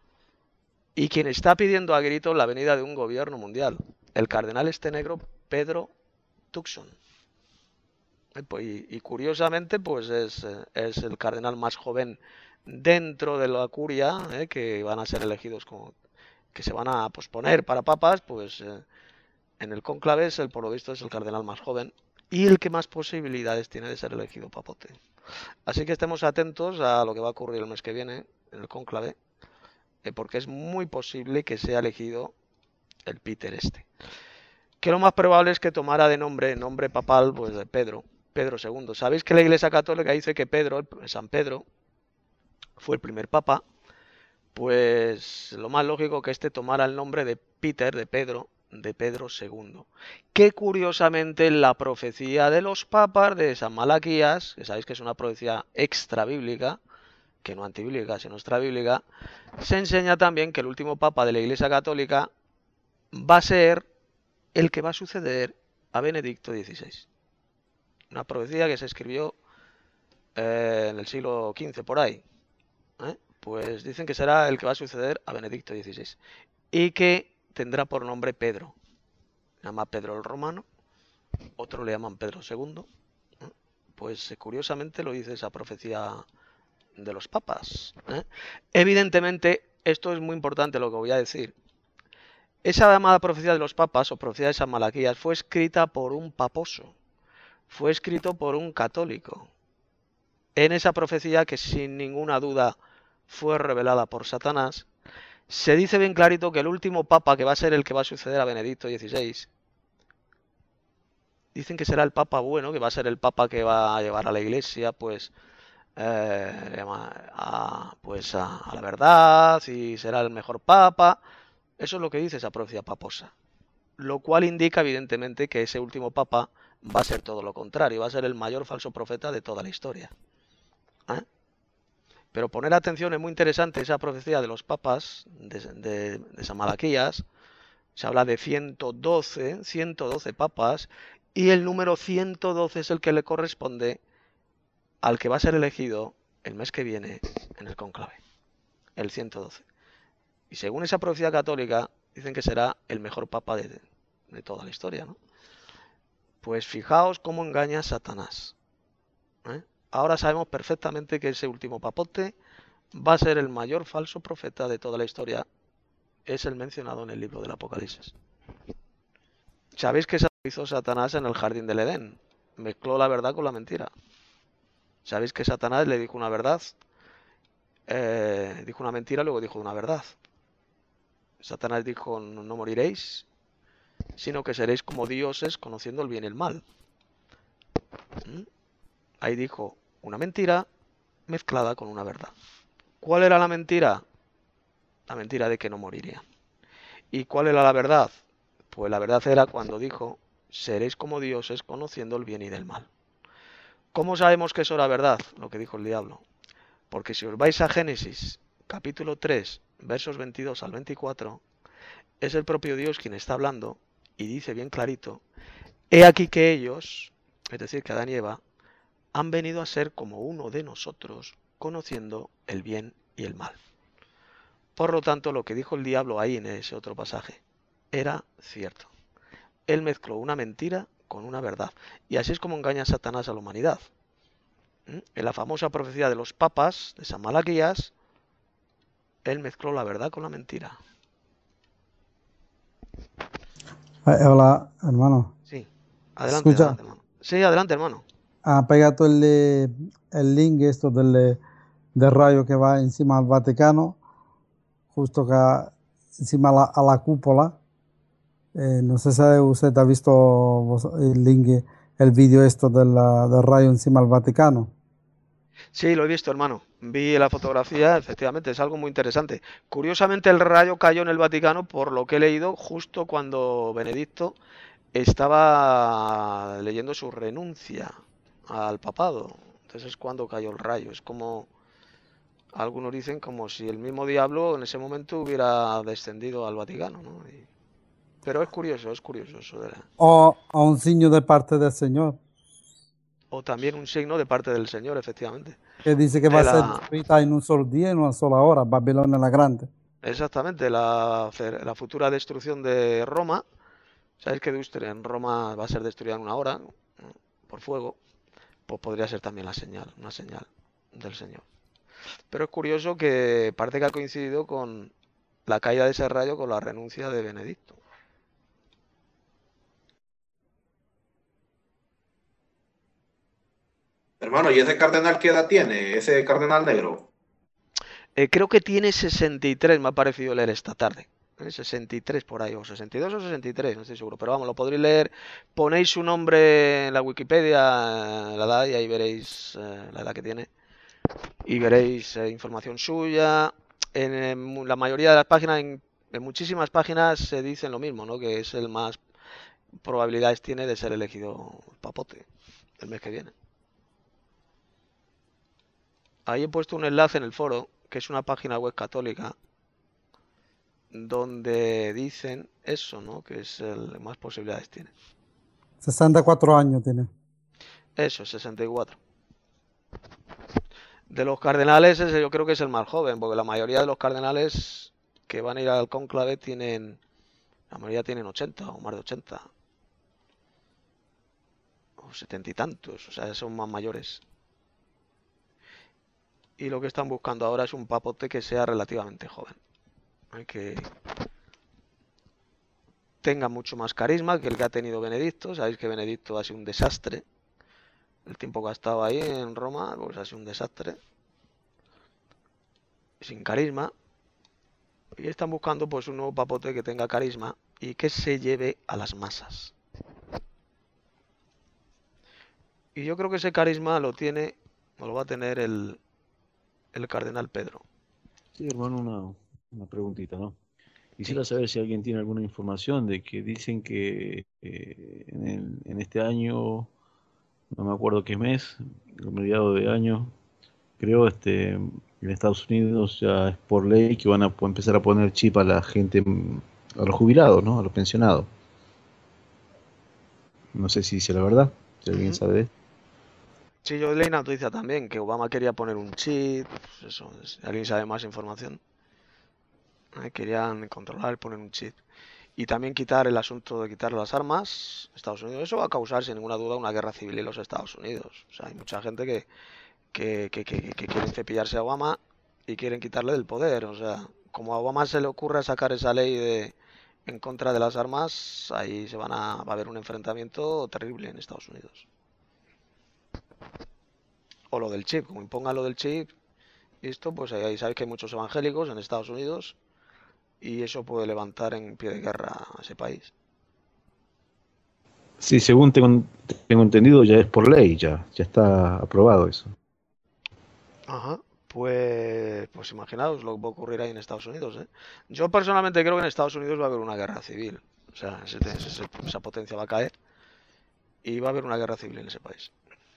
Y quien está pidiendo a gritos la venida de un gobierno mundial, el cardenal este negro, Pedro Turkson. Y, y curiosamente, pues es, es el cardenal más joven dentro de la curia, eh, que van a ser elegidos como que se van a posponer para papas, pues eh, en el cónclave es el, por lo visto, es el cardenal más joven y el que más posibilidades tiene de ser elegido papote. Así que estemos atentos a lo que va a ocurrir el mes que viene en el cónclave, eh, porque es muy posible que sea elegido el Peter este. Que lo más probable es que tomara de nombre, nombre papal, pues de Pedro, Pedro segundo. Sabéis que la Iglesia Católica dice que Pedro, San Pedro, fue el primer papa, pues lo más lógico que este tomara el nombre de Peter, de Pedro, de Pedro segundo. Que curiosamente la profecía de los papas de San Malaquías, que sabéis que es una profecía extra bíblica, que no antibíblica, sino extra bíblica, se enseña también que el último papa de la Iglesia Católica va a ser el que va a suceder a Benedicto dieciséis. Una profecía que se escribió eh, en el siglo quince por ahí. ¿Eh? Pues dicen que será el que va a suceder a Benedicto dieciséis y que tendrá por nombre Pedro. Se llama Pedro el Romano, otro le llaman Pedro segundo. ¿Eh? Pues curiosamente lo dice esa profecía de los papas. ¿Eh? Evidentemente, esto es muy importante lo que voy a decir. Esa llamada profecía de los papas o profecía de San Malaquías fue escrita por un paposo, fue escrito por un católico. En esa profecía, que sin ninguna duda fue revelada por Satanás, se dice bien clarito que el último papa, que va a ser el que va a suceder a Benedicto dieciséis, dicen que será el papa bueno, que va a ser el papa que va a llevar a la iglesia pues, eh, a, pues a, a la verdad, y será el mejor papa. Eso es lo que dice esa profecía paposa, lo cual indica evidentemente que ese último papa va a ser todo lo contrario, va a ser el mayor falso profeta de toda la historia. ¿Eh? Pero poner atención, es muy interesante esa profecía de los papas de, de, de San Malaquías. Se habla de ciento doce, ciento doce papas, y el número ciento doce es el que le corresponde al que va a ser elegido el mes que viene en el cónclave, el ciento doce. Y según esa profecía católica, dicen que será el mejor papa de, de toda la historia, ¿no? Pues fijaos cómo engaña a Satanás. ¿eh? Ahora sabemos perfectamente que ese último papote va a ser el mayor falso profeta de toda la historia. Es el mencionado en el libro del Apocalipsis. ¿Sabéis qué hizo Satanás en el jardín del Edén? Mezcló la verdad con la mentira. ¿Sabéis que Satanás le dijo una verdad? Eh, dijo una mentira, luego dijo una verdad. Satanás dijo, no, no moriréis, sino que seréis como dioses conociendo el bien y el mal. ¿Mm? Ahí dijo una mentira mezclada con una verdad. ¿Cuál era la mentira? La mentira de que no morirían. ¿Y cuál era la verdad? Pues la verdad era cuando dijo, seréis como dioses conociendo el bien y el mal. ¿Cómo sabemos que eso era verdad? Lo que dijo el diablo. Porque si os vais a Génesis, capítulo tres, versos veintidós al veinticuatro, es el propio Dios quien está hablando y dice bien clarito, he aquí que ellos, es decir, que Adán y Eva, han venido a ser como uno de nosotros, conociendo el bien y el mal. Por lo tanto, lo que dijo el diablo ahí en ese otro pasaje era cierto. Él mezcló una mentira con una verdad. Y así es como engaña Satanás a la humanidad. ¿Mm? En la famosa profecía de los papas, de San Malaquías, él mezcló la verdad con la mentira. Eh, hola, hermano. Sí, adelante, Escucha, adelante, hermano. Sí, adelante, hermano. ha pegado el, eh, el link esto del, eh, del rayo que va encima del Vaticano, justo acá encima a la, a la cúpula. Eh, no sé si usted ha visto vos- el link, eh, el vídeo esto del, ah, del rayo encima del Vaticano. Sí, lo he visto, hermano. Vi la fotografía, efectivamente, es algo muy interesante. Curiosamente, el rayo cayó en el Vaticano, por lo que he leído, justo cuando Benedicto estaba leyendo su renuncia al papado. Entonces es cuando cayó el rayo. Es como, algunos dicen, como si el mismo diablo en ese momento hubiera descendido al Vaticano, ¿no? Y- Pero es curioso, es curioso eso de la- O a un signo de parte del Señor, O también un signo de parte del Señor, efectivamente. que dice que va De a ser la... destruida en un solo día, en una sola hora, Babilonia la Grande. Exactamente, la, la futura destrucción de Roma. Sabéis que Dustria en Roma va a ser destruida en una hora, ¿no? Por fuego. Pues podría ser también la señal, una señal del Señor. Pero es curioso que parece que ha coincidido con la caída de ese rayo con la renuncia de Benedicto. Hermano, ¿y ese cardenal qué edad tiene? Ese cardenal negro. Eh, creo que tiene sesenta y tres, me ha parecido leer esta tarde. ¿eh? sesenta y tres por ahí, o sesenta y dos o sesenta y tres, no estoy seguro. Pero vamos, lo podréis leer. Ponéis su nombre en la Wikipedia, eh, la edad, y ahí veréis eh, la edad que tiene. Y veréis eh, información suya. En, en la mayoría de las páginas, en, en muchísimas páginas se dice lo mismo, ¿no? Que es el más probabilidades tiene de ser elegido papote el mes que viene. Ahí he puesto un enlace en el foro, que es una página web católica, donde dicen eso, ¿no? Que es el más posibilidades tiene. sesenta y cuatro años tiene. Eso, sesenta y cuatro. De los cardenales, ese yo creo que es el más joven, porque la mayoría de los cardenales que van a ir al cónclave tienen, la mayoría tienen ochenta o más de ochenta. O setenta y tantos, o sea, son más mayores. Y lo que están buscando ahora es un papote que sea relativamente joven. ¿eh? Que tenga mucho más carisma que el que ha tenido Benedicto. Sabéis que Benedicto ha sido un desastre. El tiempo que ha estado ahí en Roma, pues ha sido un desastre. Sin carisma. Y están buscando pues un nuevo papote que tenga carisma y que se lleve a las masas. Y yo creo que ese carisma lo tiene, o lo va a tener el, el cardenal Pedro. Sí, hermano, una, una preguntita, ¿no? Quisiera Sí. saber si alguien tiene alguna información de que dicen que eh, en, el- en este año, no me acuerdo qué mes, a mediados de año, creo, este, en Estados Unidos ya es por ley que van a po- empezar a poner chip a la gente, mm, a los jubilados, ¿no? A los pensionados. No sé si dice la verdad, si alguien Ujú. sabe de esto. Sí, yo leí una noticia también que Obama quería poner un chip. Pues eso, si alguien sabe más información. eh, Querían controlar, poner un chip. y también quitar el asunto de quitar las armas, Estados Unidos, eso va a causar sin ninguna duda una guerra civil en los Estados Unidos. O sea, hay mucha gente que, que, que, que, que quieren cepillarse a Obama y quieren quitarle del poder. O sea, como a Obama se le ocurra sacar esa ley de, en contra de las armas, ahí se van a, va a haber un enfrentamiento terrible en Estados Unidos. O lo del chip, como impongan lo del chip, y esto, pues ahí sabéis que hay muchos evangélicos en Estados Unidos y eso puede levantar en pie de guerra a ese país. Sí, según tengo, tengo entendido, ya es por ley, ya, ya está aprobado eso. Ajá, pues, pues imaginaos lo que puede ocurrir ahí en Estados Unidos, ¿eh? Yo personalmente creo que en Estados Unidos va a haber una guerra civil. O sea, ese- ese- esa potencia va a caer y va a haber una guerra civil en ese país.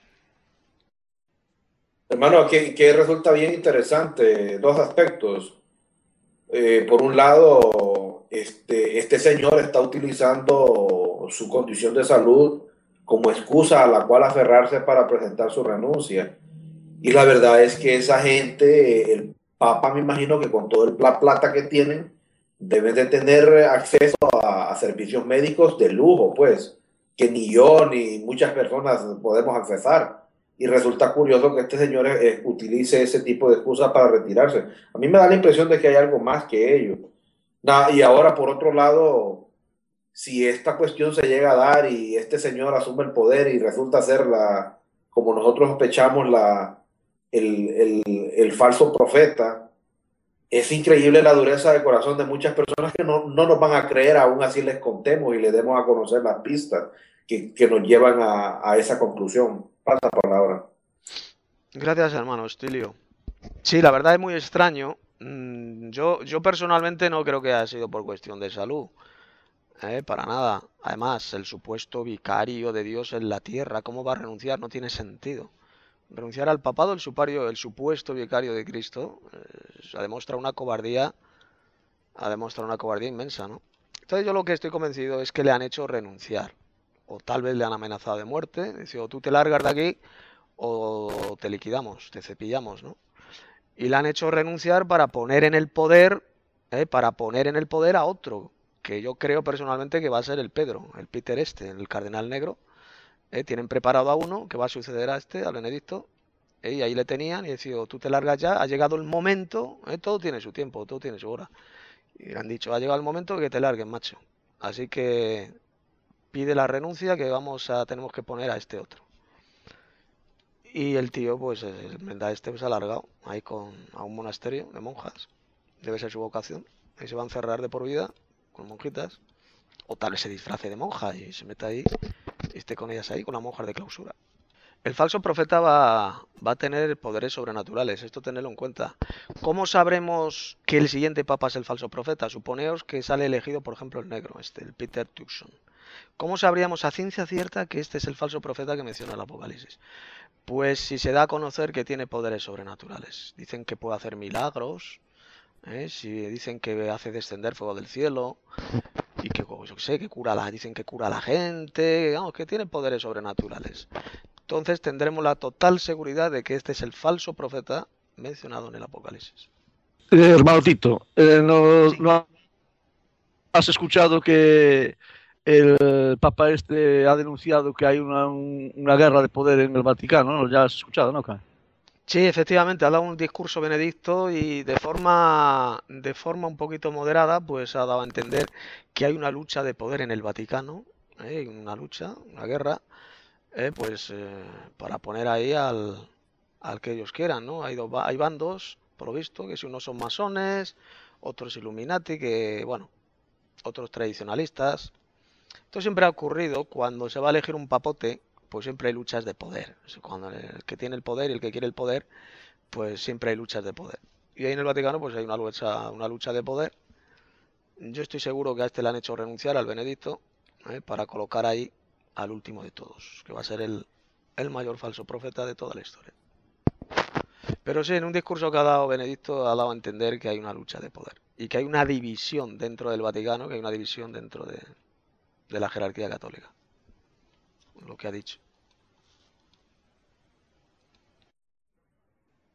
Hermano, que, que resulta bien interesante dos aspectos. Eh, por un lado, este, este señor está utilizando su condición de salud como excusa a la cual aferrarse para presentar su renuncia. Y la verdad es que esa gente, el Papa me imagino que con toda la plata que tienen, deben de tener acceso a, a servicios médicos de lujo, pues, que ni yo ni muchas personas podemos accesar. Y resulta curioso que este señor eh, utilice ese tipo de excusas para retirarse. A mí me da la impresión de que hay algo más que ello. Na- y ahora, por otro lado, si esta cuestión se llega a dar y este señor asume el poder y resulta ser la, como nosotros sospechamos, la, el, el, el falso profeta, es increíble la dureza de corazón de muchas personas que no, no nos van a creer, aún así les contemos y les demos a conocer las pistas que, que nos llevan a, a esa conclusión. Pasa palabra. Gracias, hermano Estilio. Sí, la verdad es muy extraño. Mm, Yo, yo personalmente no creo que haya sido por cuestión de salud, ¿eh? Para nada. Además, el supuesto vicario de Dios en la tierra, ¿cómo va a renunciar? No tiene sentido. Renunciar al papado, el, supario, el supuesto vicario de Cristo, eh, demuestra una cobardía, ha demostrado una cobardía inmensa, ¿no? Entonces yo lo que estoy convencido es que le han hecho renunciar, o tal vez le han amenazado de muerte, dice, o tú te largas de aquí o te liquidamos, te cepillamos, ¿no? Y le han hecho renunciar para poner en el poder, ¿eh? Para poner en el poder a otro, que yo creo personalmente que va a ser el Pedro, el Peter este, el cardenal negro, ¿eh? Tienen preparado a uno que va a suceder a este, al Benedicto, ¿eh? Y ahí le tenían y decían, tú te largas ya, ha llegado el momento, ¿eh? Todo tiene su tiempo, todo tiene su hora. Y le han dicho, ha llegado el momento que te largues, macho. Así que pide la renuncia que vamos a, tenemos que poner a este otro. Y el tío, pues, el menda este pues, se ha largado ahí con, a un monasterio de monjas. Debe ser su vocación. Ahí se va a encerrar de por vida con monjitas. O tal vez se disfrace de monja y se meta ahí y esté con ellas ahí, con las monjas de clausura. El falso profeta va, va a tener poderes sobrenaturales, esto tenedlo en cuenta. ¿Cómo sabremos que el siguiente papa es el falso profeta? Suponeos que sale elegido, por ejemplo, el negro, este, el Peter Turkson. ¿Cómo sabríamos a ciencia cierta que este es el falso profeta que menciona el Apocalipsis? Pues si se da a conocer que tiene poderes sobrenaturales. Dicen que puede hacer milagros, ¿eh? Si dicen que hace descender fuego del cielo y que, yo qué sé, que cura la, dicen que cura a la gente, vamos, que tiene poderes sobrenaturales. Entonces tendremos la total seguridad de que este es el falso profeta mencionado en el Apocalipsis. Eh, hermano Tito, eh, ¿no, Sí. no has escuchado que el Papa este ha denunciado que hay una, un- una guerra de poder en el Vaticano? ¿No? Ya has escuchado, ¿no? Sí, efectivamente, ha dado un discurso Benedicto y de forma, de forma un poquito moderada, pues ha dado a entender que hay una lucha de poder en el Vaticano, ¿eh? Una lucha, una guerra, ¿eh? Pues eh, para poner ahí al, al que ellos quieran, ¿no? Hay, dos, hay bandos, por lo visto, que si unos son masones, otros Illuminati, que, bueno, otros tradicionalistas. Esto siempre ha ocurrido cuando se va a elegir un papote, pues siempre hay luchas de poder. Cuando el que tiene el poder y el que quiere el poder, pues siempre hay luchas de poder. Y ahí en el Vaticano pues hay una lucha, una lucha de poder. Yo estoy seguro que a este le han hecho renunciar al Benedicto, ¿eh? Para colocar ahí al último de todos, que va a ser el, el mayor falso profeta de toda la historia. Pero sí, en un discurso que ha dado Benedicto ha dado a entender que hay una lucha de poder y que hay una división dentro del Vaticano, que hay una división dentro de, de la jerarquía católica. Lo que ha dicho.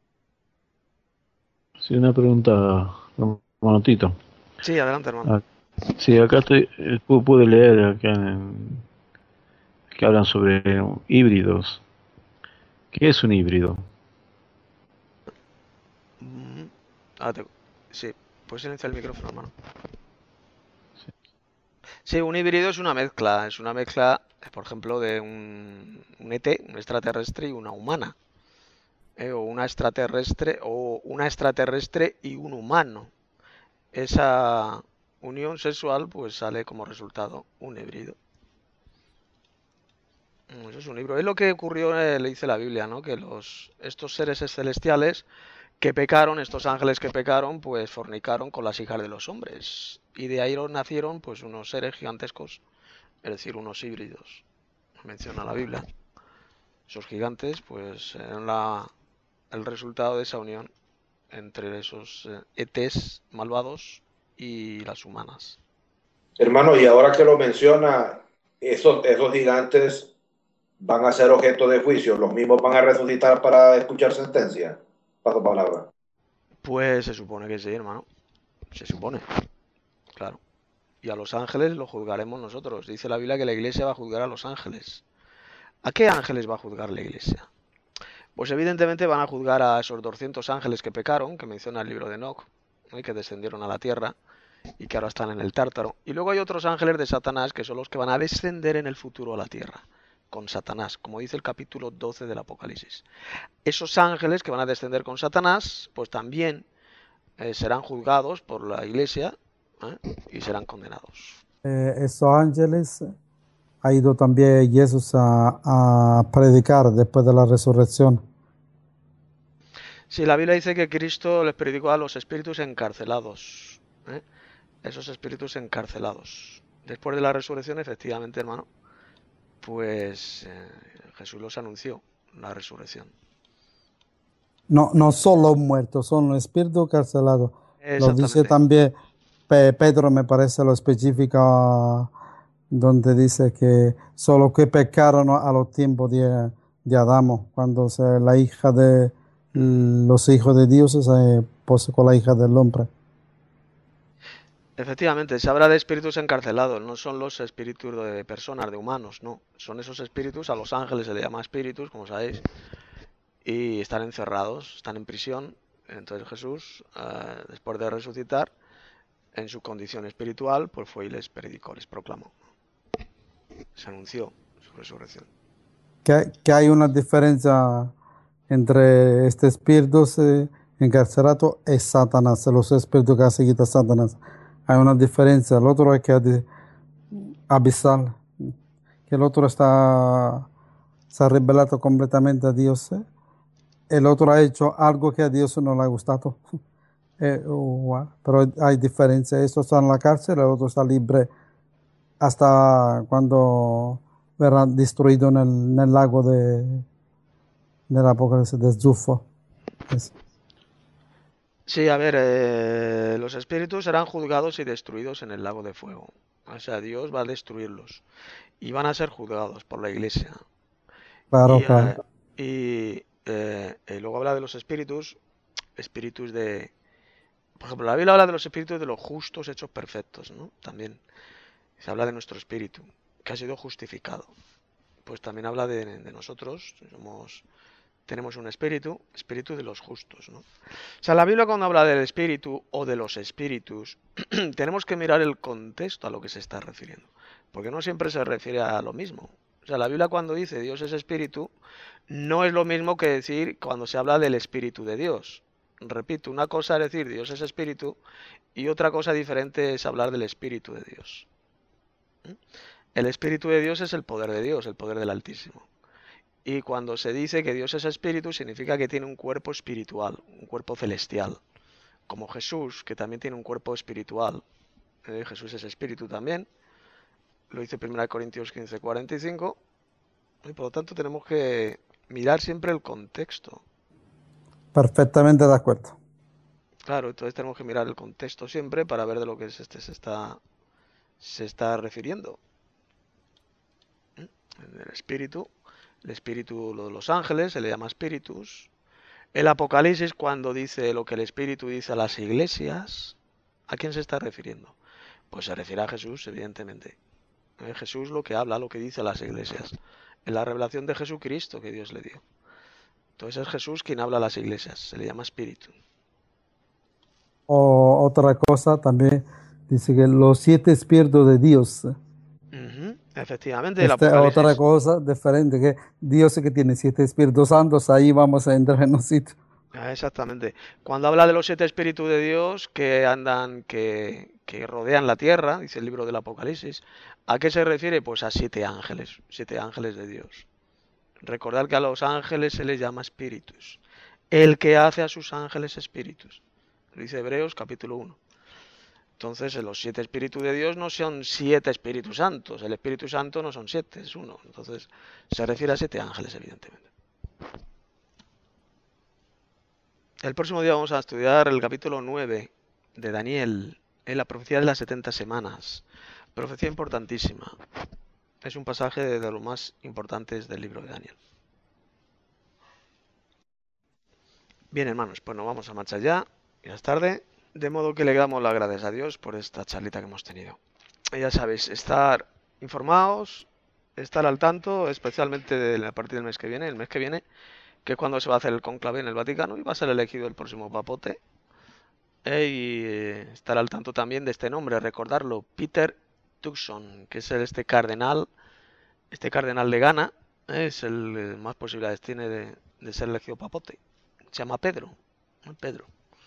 Sí, una pregunta, hermano Tito. Sí, adelante, hermano. Sí, acá estoy, eh, pu- pude leer acá en- que hablan sobre híbridos. ¿Qué es un híbrido? Mm, ah, te- Sí, pues silencia el micrófono, hermano. Sí, un híbrido es una mezcla, es una mezcla, eh, por ejemplo, de un, un E T, un extraterrestre y una humana, ¿eh? O una extraterrestre o una extraterrestre y un humano. Esa unión sexual pues sale como resultado un híbrido. Mm, Eso es un libro. Es lo que ocurrió, eh, le dice la Biblia, ¿no? Que los estos seres celestiales que pecaron, estos ángeles que pecaron, pues fornicaron con las hijas de los hombres. Y de ahí nacieron pues unos seres gigantescos, es decir, unos híbridos. Menciona la Biblia. Esos gigantes, pues eran la, el resultado de esa unión entre esos eh, E Ts malvados y las humanas. Hermano, y ahora que lo menciona, esos, esos gigantes van a ser objeto de juicio. Los mismos van a resucitar para escuchar sentencia. Paso palabra. Pues se supone que sí, hermano. Se supone, claro. Y a los ángeles lo juzgaremos nosotros. Dice la Biblia que la iglesia va a juzgar a los ángeles. ¿A qué ángeles va a juzgar la iglesia? Pues evidentemente van a juzgar a esos doscientos ángeles que pecaron, que menciona el libro de Enoch, ¿no? Y que descendieron a la tierra y que ahora están en el Tártaro. Y luego hay otros ángeles de Satanás que son los que van a descender en el futuro a la tierra, con Satanás, como dice el capítulo doce del Apocalipsis. Esos ángeles que van a descender con Satanás, pues también eh, serán juzgados por la iglesia, ¿eh? Y serán condenados. Eh, esos ángeles ha ido también Jesús a, a predicar después de la resurrección. Sí, la Biblia dice que Cristo les predicó a los espíritus encarcelados, ¿eh? Esos espíritus encarcelados. Después de la resurrección, efectivamente, hermano, pues eh, Jesús los anunció, la resurrección. No, no son los muertos, son los espíritus carcelados. Lo dice Exactamente. también Pe- Pedro, me parece, lo especifica donde dice que solo que pecaron a los tiempos de, de Adamo, cuando se, la hija de los hijos de Dios se posee con la hija del hombre. Efectivamente, se habla de espíritus encarcelados, no son los espíritus de personas, de humanos, no. Son esos espíritus, a los ángeles se le llama espíritus, como sabéis, y están encerrados, están en prisión. Entonces Jesús, eh, después de resucitar, en su condición espiritual, pues fue y les predicó, les proclamó. Se anunció su resurrección. Que, que hay una diferencia entre este espíritu eh, encarcelado y Satanás, los espíritus que ha seguido a Satanás. Hay una diferencia. El otro es que es abisal, que el otro está, se ha revelado completamente a Dios. ¿eh? El otro ha hecho algo que a Dios no le ha gustado. Eh, uh, pero hay diferencia. Esto está en la cárcel, el otro está libre hasta cuando verá destruido en el, en el lago de, del Apocalipsis de Zufo. Es- Sí, a ver, eh, los espíritus serán juzgados y destruidos en el lago de fuego. O sea, Dios va a destruirlos y van a ser juzgados por la iglesia. Claro, Y, claro. eh, y eh, eh, luego habla de los espíritus, espíritus de... Por ejemplo, la Biblia habla de los espíritus de los justos hechos perfectos, ¿no? También se habla de nuestro espíritu, que ha sido justificado. Pues también habla de, de nosotros, somos, tenemos un espíritu, espíritu de los justos, ¿no? O sea, la Biblia cuando habla del espíritu o de los espíritus, tenemos que mirar el contexto a lo que se está refiriendo, porque no siempre se refiere a lo mismo. O sea, la Biblia cuando dice Dios es espíritu, no es lo mismo que decir cuando se habla del espíritu de Dios. Repito, una cosa es decir Dios es espíritu y otra cosa diferente es hablar del espíritu de Dios. El espíritu de Dios es el poder de Dios, el poder del Altísimo. Y cuando se dice que Dios es espíritu, significa que tiene un cuerpo espiritual, un cuerpo celestial. Como Jesús, que también tiene un cuerpo espiritual. Eh, Jesús es espíritu también. Lo dice primera Corintios quince, cuarenta y cinco. Y por lo tanto tenemos que mirar siempre el contexto. Perfectamente de acuerdo. Claro, entonces tenemos que mirar el contexto siempre para ver de lo que es este se está, se está refiriendo. El espíritu, el espíritu de los ángeles se le llama espíritus. El Apocalipsis cuando dice lo que el espíritu dice a las iglesias, ¿a quién se está refiriendo? Pues se refiere a Jesús, evidentemente. Eh, Jesús lo que habla, lo que dice a las iglesias. En la revelación de Jesucristo que Dios le dio. Entonces es Jesús quien habla a las iglesias. Se le llama Espíritu. O otra cosa también dice que los siete espíritus de Dios. Ujú, efectivamente, el Esta es otra Apocalipsis. cosa diferente, que Dios es que tiene siete espíritus santos, ahí vamos a entrar en un sitio. Ah, exactamente. Cuando habla de los siete espíritus de Dios que andan, que, que rodean la tierra, dice el libro del Apocalipsis, ¿a qué se refiere? Pues a siete ángeles, siete ángeles de Dios. Recordad que a los ángeles se les llama espíritus. El que hace a sus ángeles espíritus. Lo dice Hebreos capítulo uno. Entonces, los siete espíritus de Dios no son siete espíritus santos. El Espíritu Santo no son siete, es uno. Entonces, se refiere a siete ángeles, evidentemente. El próximo día vamos a estudiar el capítulo nueve de Daniel, en la profecía de las setenta semanas. Profecía importantísima. Es un pasaje de, de los más importantes del libro de Daniel. Bien, hermanos, pues nos vamos a marchar ya. Ya es tarde. De modo que le damos las gracias a Dios por esta charlita que hemos tenido. Y ya sabéis, estar informados, estar al tanto, especialmente de, a partir del mes que viene, el mes que viene, que es cuando se va a hacer el conclave en el Vaticano y va a ser elegido el próximo papote. E, y eh, estar al tanto también de este nombre, recordarlo, Peter Turkson, que es el, este cardenal, este cardenal de Ghana, eh, es el que más posibilidades tiene de, de ser elegido papote. Se llama Pedro, Pedro.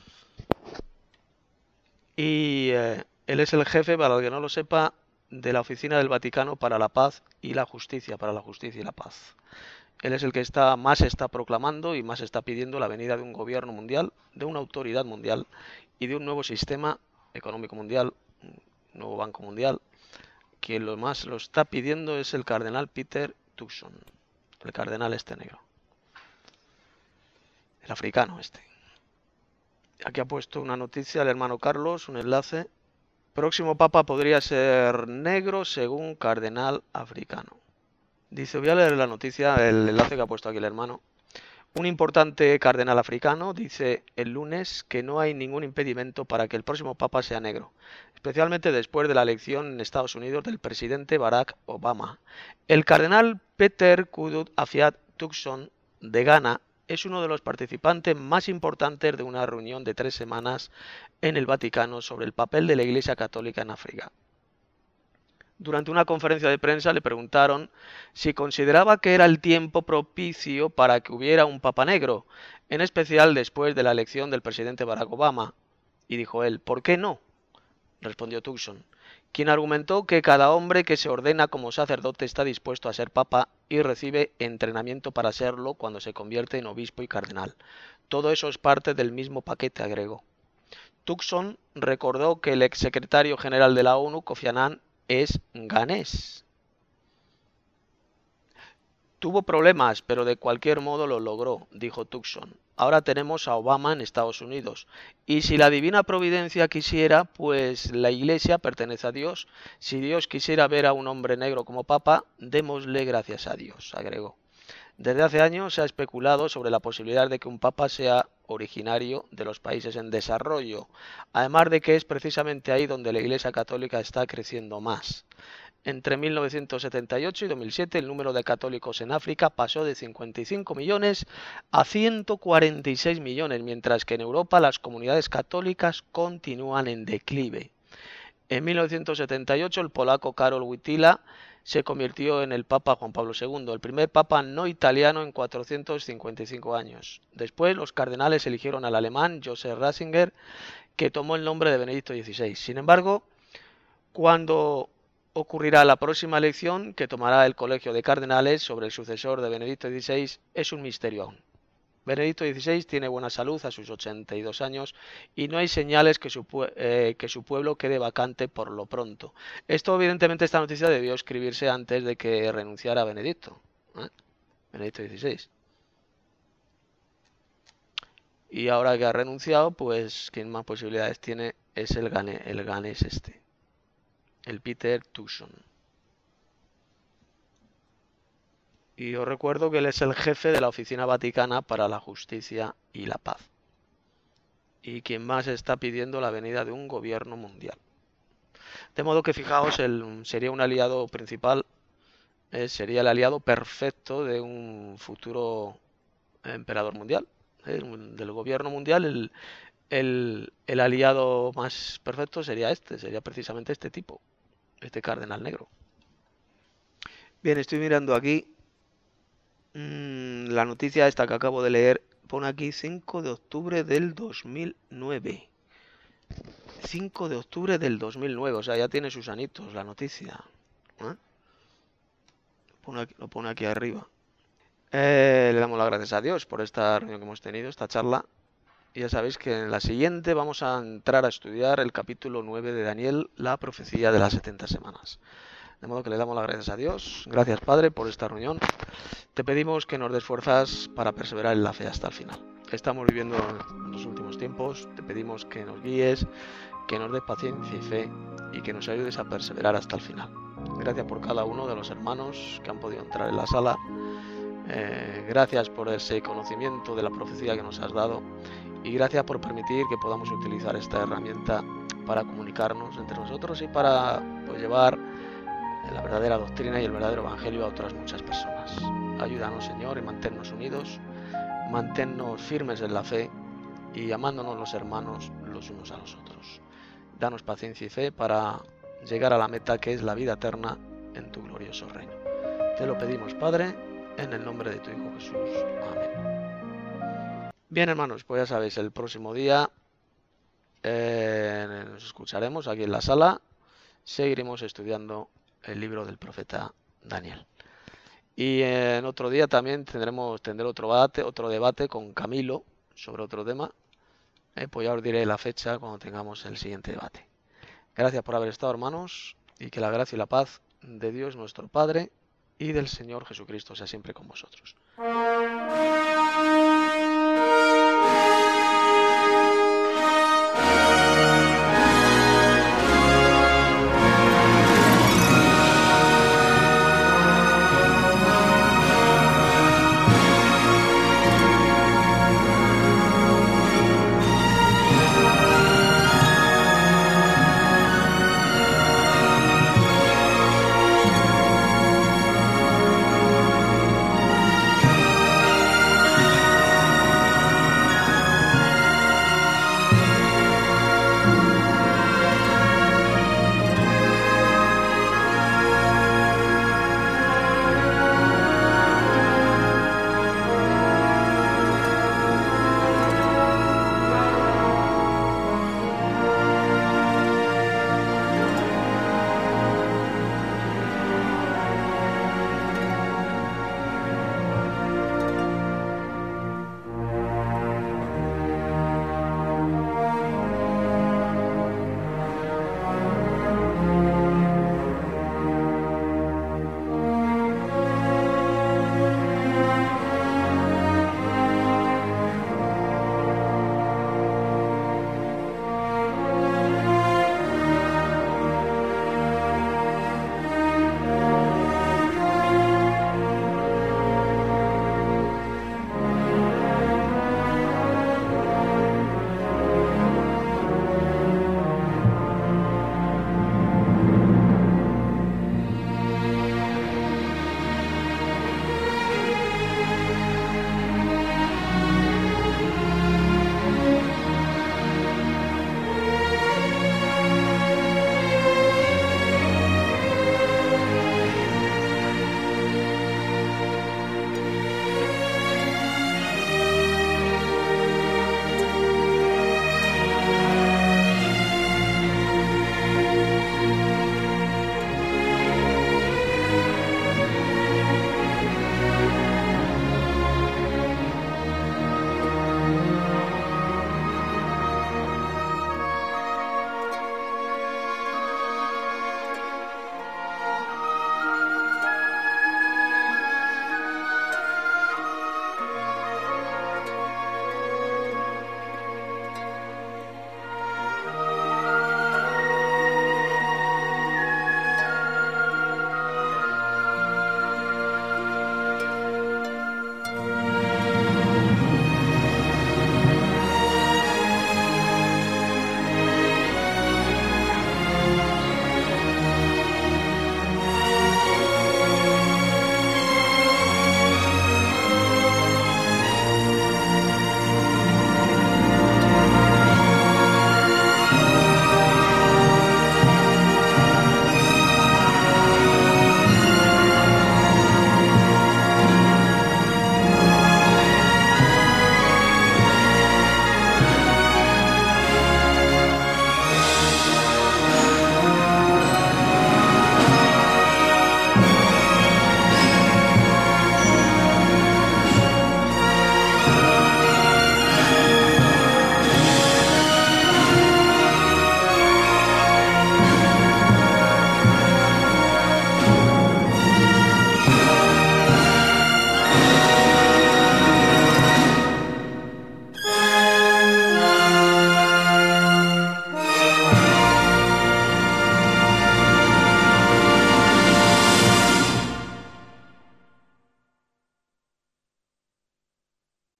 Y eh, él es el jefe, para el que no lo sepa, de la Oficina del Vaticano para la Paz y la Justicia, para la Justicia y la Paz. Él es el que está más está proclamando y más está pidiendo la venida de un gobierno mundial, de una autoridad mundial y de un nuevo sistema económico mundial, un nuevo banco mundial. Quien lo más lo está pidiendo es el cardenal Peter Turkson, el cardenal este negro, el africano este. Aquí ha puesto una noticia el hermano Carlos, un enlace. Próximo papa podría ser negro según cardenal africano. Dice, voy a leer la noticia, el enlace que ha puesto aquí el hermano. Un importante cardenal africano dice el lunes que no hay ningún impedimento para que el próximo papa sea negro, especialmente después de la elección en Estados Unidos del presidente Barack Obama. El cardenal Peter Kudut Afiat Turkson de Ghana es uno de los participantes más importantes de una reunión de tres semanas en el Vaticano sobre el papel de la Iglesia Católica en África. Durante una conferencia de prensa le preguntaron si consideraba que era el tiempo propicio para que hubiera un papa negro, en especial después de la elección del presidente Barack Obama. Y dijo él, ¿por qué no?, respondió Turkson, quien argumentó que cada hombre que se ordena como sacerdote está dispuesto a ser papa y recibe entrenamiento para serlo cuando se convierte en obispo y cardenal. Todo eso es parte del mismo paquete, agregó. Turkson recordó que el exsecretario general de la ONU, Kofi Annan, es ganés. Tuvo problemas, pero de cualquier modo lo logró, dijo Turkson. Ahora tenemos a Obama en Estados Unidos. Y si la divina providencia quisiera, pues la Iglesia pertenece a Dios. Si Dios quisiera ver a un hombre negro como papa, démosle gracias a Dios, agregó. Desde hace años se ha especulado sobre la posibilidad de que un papa sea originario de los países en desarrollo, además de que es precisamente ahí donde la Iglesia Católica está creciendo más. Entre mil novecientos setenta y ocho y dos mil siete el número de católicos en África pasó de cincuenta y cinco millones a ciento cuarenta y seis millones, mientras que en Europa las comunidades católicas continúan en declive. En mil novecientos setenta y ocho el polaco Karol Wojtyła se convirtió en el Papa Juan Pablo segundo, el primer papa no italiano en cuatrocientos cincuenta y cinco años. Después los cardenales eligieron al alemán Joseph Ratzinger, que tomó el nombre de Benedicto dieciséis. Sin embargo, cuando ocurrirá la próxima elección que tomará el Colegio de Cardenales sobre el sucesor de Benedicto dieciséis es un misterio aún. Benedicto dieciséis tiene buena salud a sus ochenta y dos años y no hay señales que su, eh, que su pueblo quede vacante por lo pronto. Esto, evidentemente, esta noticia debió escribirse antes de que renunciara Benedicto. ¿eh? Benedicto dieciséis. Y ahora que ha renunciado, pues quien más posibilidades tiene es el, gane, el ganés este. El Peter Turkson. Y os recuerdo que él es el jefe de la Oficina Vaticana para la Justicia y la Paz. Y quien más está pidiendo la venida de un gobierno mundial. De modo que fijaos, el, sería un aliado principal, eh, sería el aliado perfecto de un futuro emperador mundial, eh, del gobierno mundial. El, el, el aliado más perfecto sería este, sería precisamente este tipo, este cardenal negro. Bien, estoy mirando aquí mmm, la noticia esta que acabo de leer. Pone aquí cinco de octubre del dos mil nueve. cinco de octubre del dos mil nueve, o sea, ya tiene sus anitos la noticia. ¿Eh? Pone aquí, lo pone aquí arriba. Eh, le damos las gracias a Dios por esta reunión que hemos tenido, esta charla. Y ya sabéis que en la siguiente vamos a entrar a estudiar el capítulo nueve de Daniel, la profecía de las setenta semanas. De modo que le damos las gracias a Dios. Gracias, Padre, por esta reunión. Te pedimos que nos des fuerzas para perseverar en la fe hasta el final. Estamos viviendo en los últimos tiempos. Te pedimos que nos guíes, que nos des paciencia y fe y que nos ayudes a perseverar hasta el final. Gracias por cada uno de los hermanos que han podido entrar en la sala. Eh, gracias por ese conocimiento de la profecía que nos has dado. Y gracias por permitir que podamos utilizar esta herramienta para comunicarnos entre nosotros y para pues, llevar la verdadera doctrina y el verdadero evangelio a otras muchas personas. Ayúdanos, Señor, y manténnos unidos, manténnos firmes en la fe y amándonos los hermanos los unos a los otros. Danos paciencia y fe para llegar a la meta que es la vida eterna en tu glorioso reino. Te lo pedimos, Padre, en el nombre de tu Hijo Jesús. Amén. Bien, hermanos, pues ya sabéis, el próximo día eh, nos escucharemos aquí en la sala. Seguiremos estudiando el libro del profeta Daniel. Y en otro día también tendremos tendré otro debate, otro debate con Camilo sobre otro tema. Eh, pues ya os diré la fecha cuando tengamos el siguiente debate. Gracias por haber estado, hermanos, y que la gracia y la paz de Dios nuestro Padre y del Señor Jesucristo sea siempre con vosotros.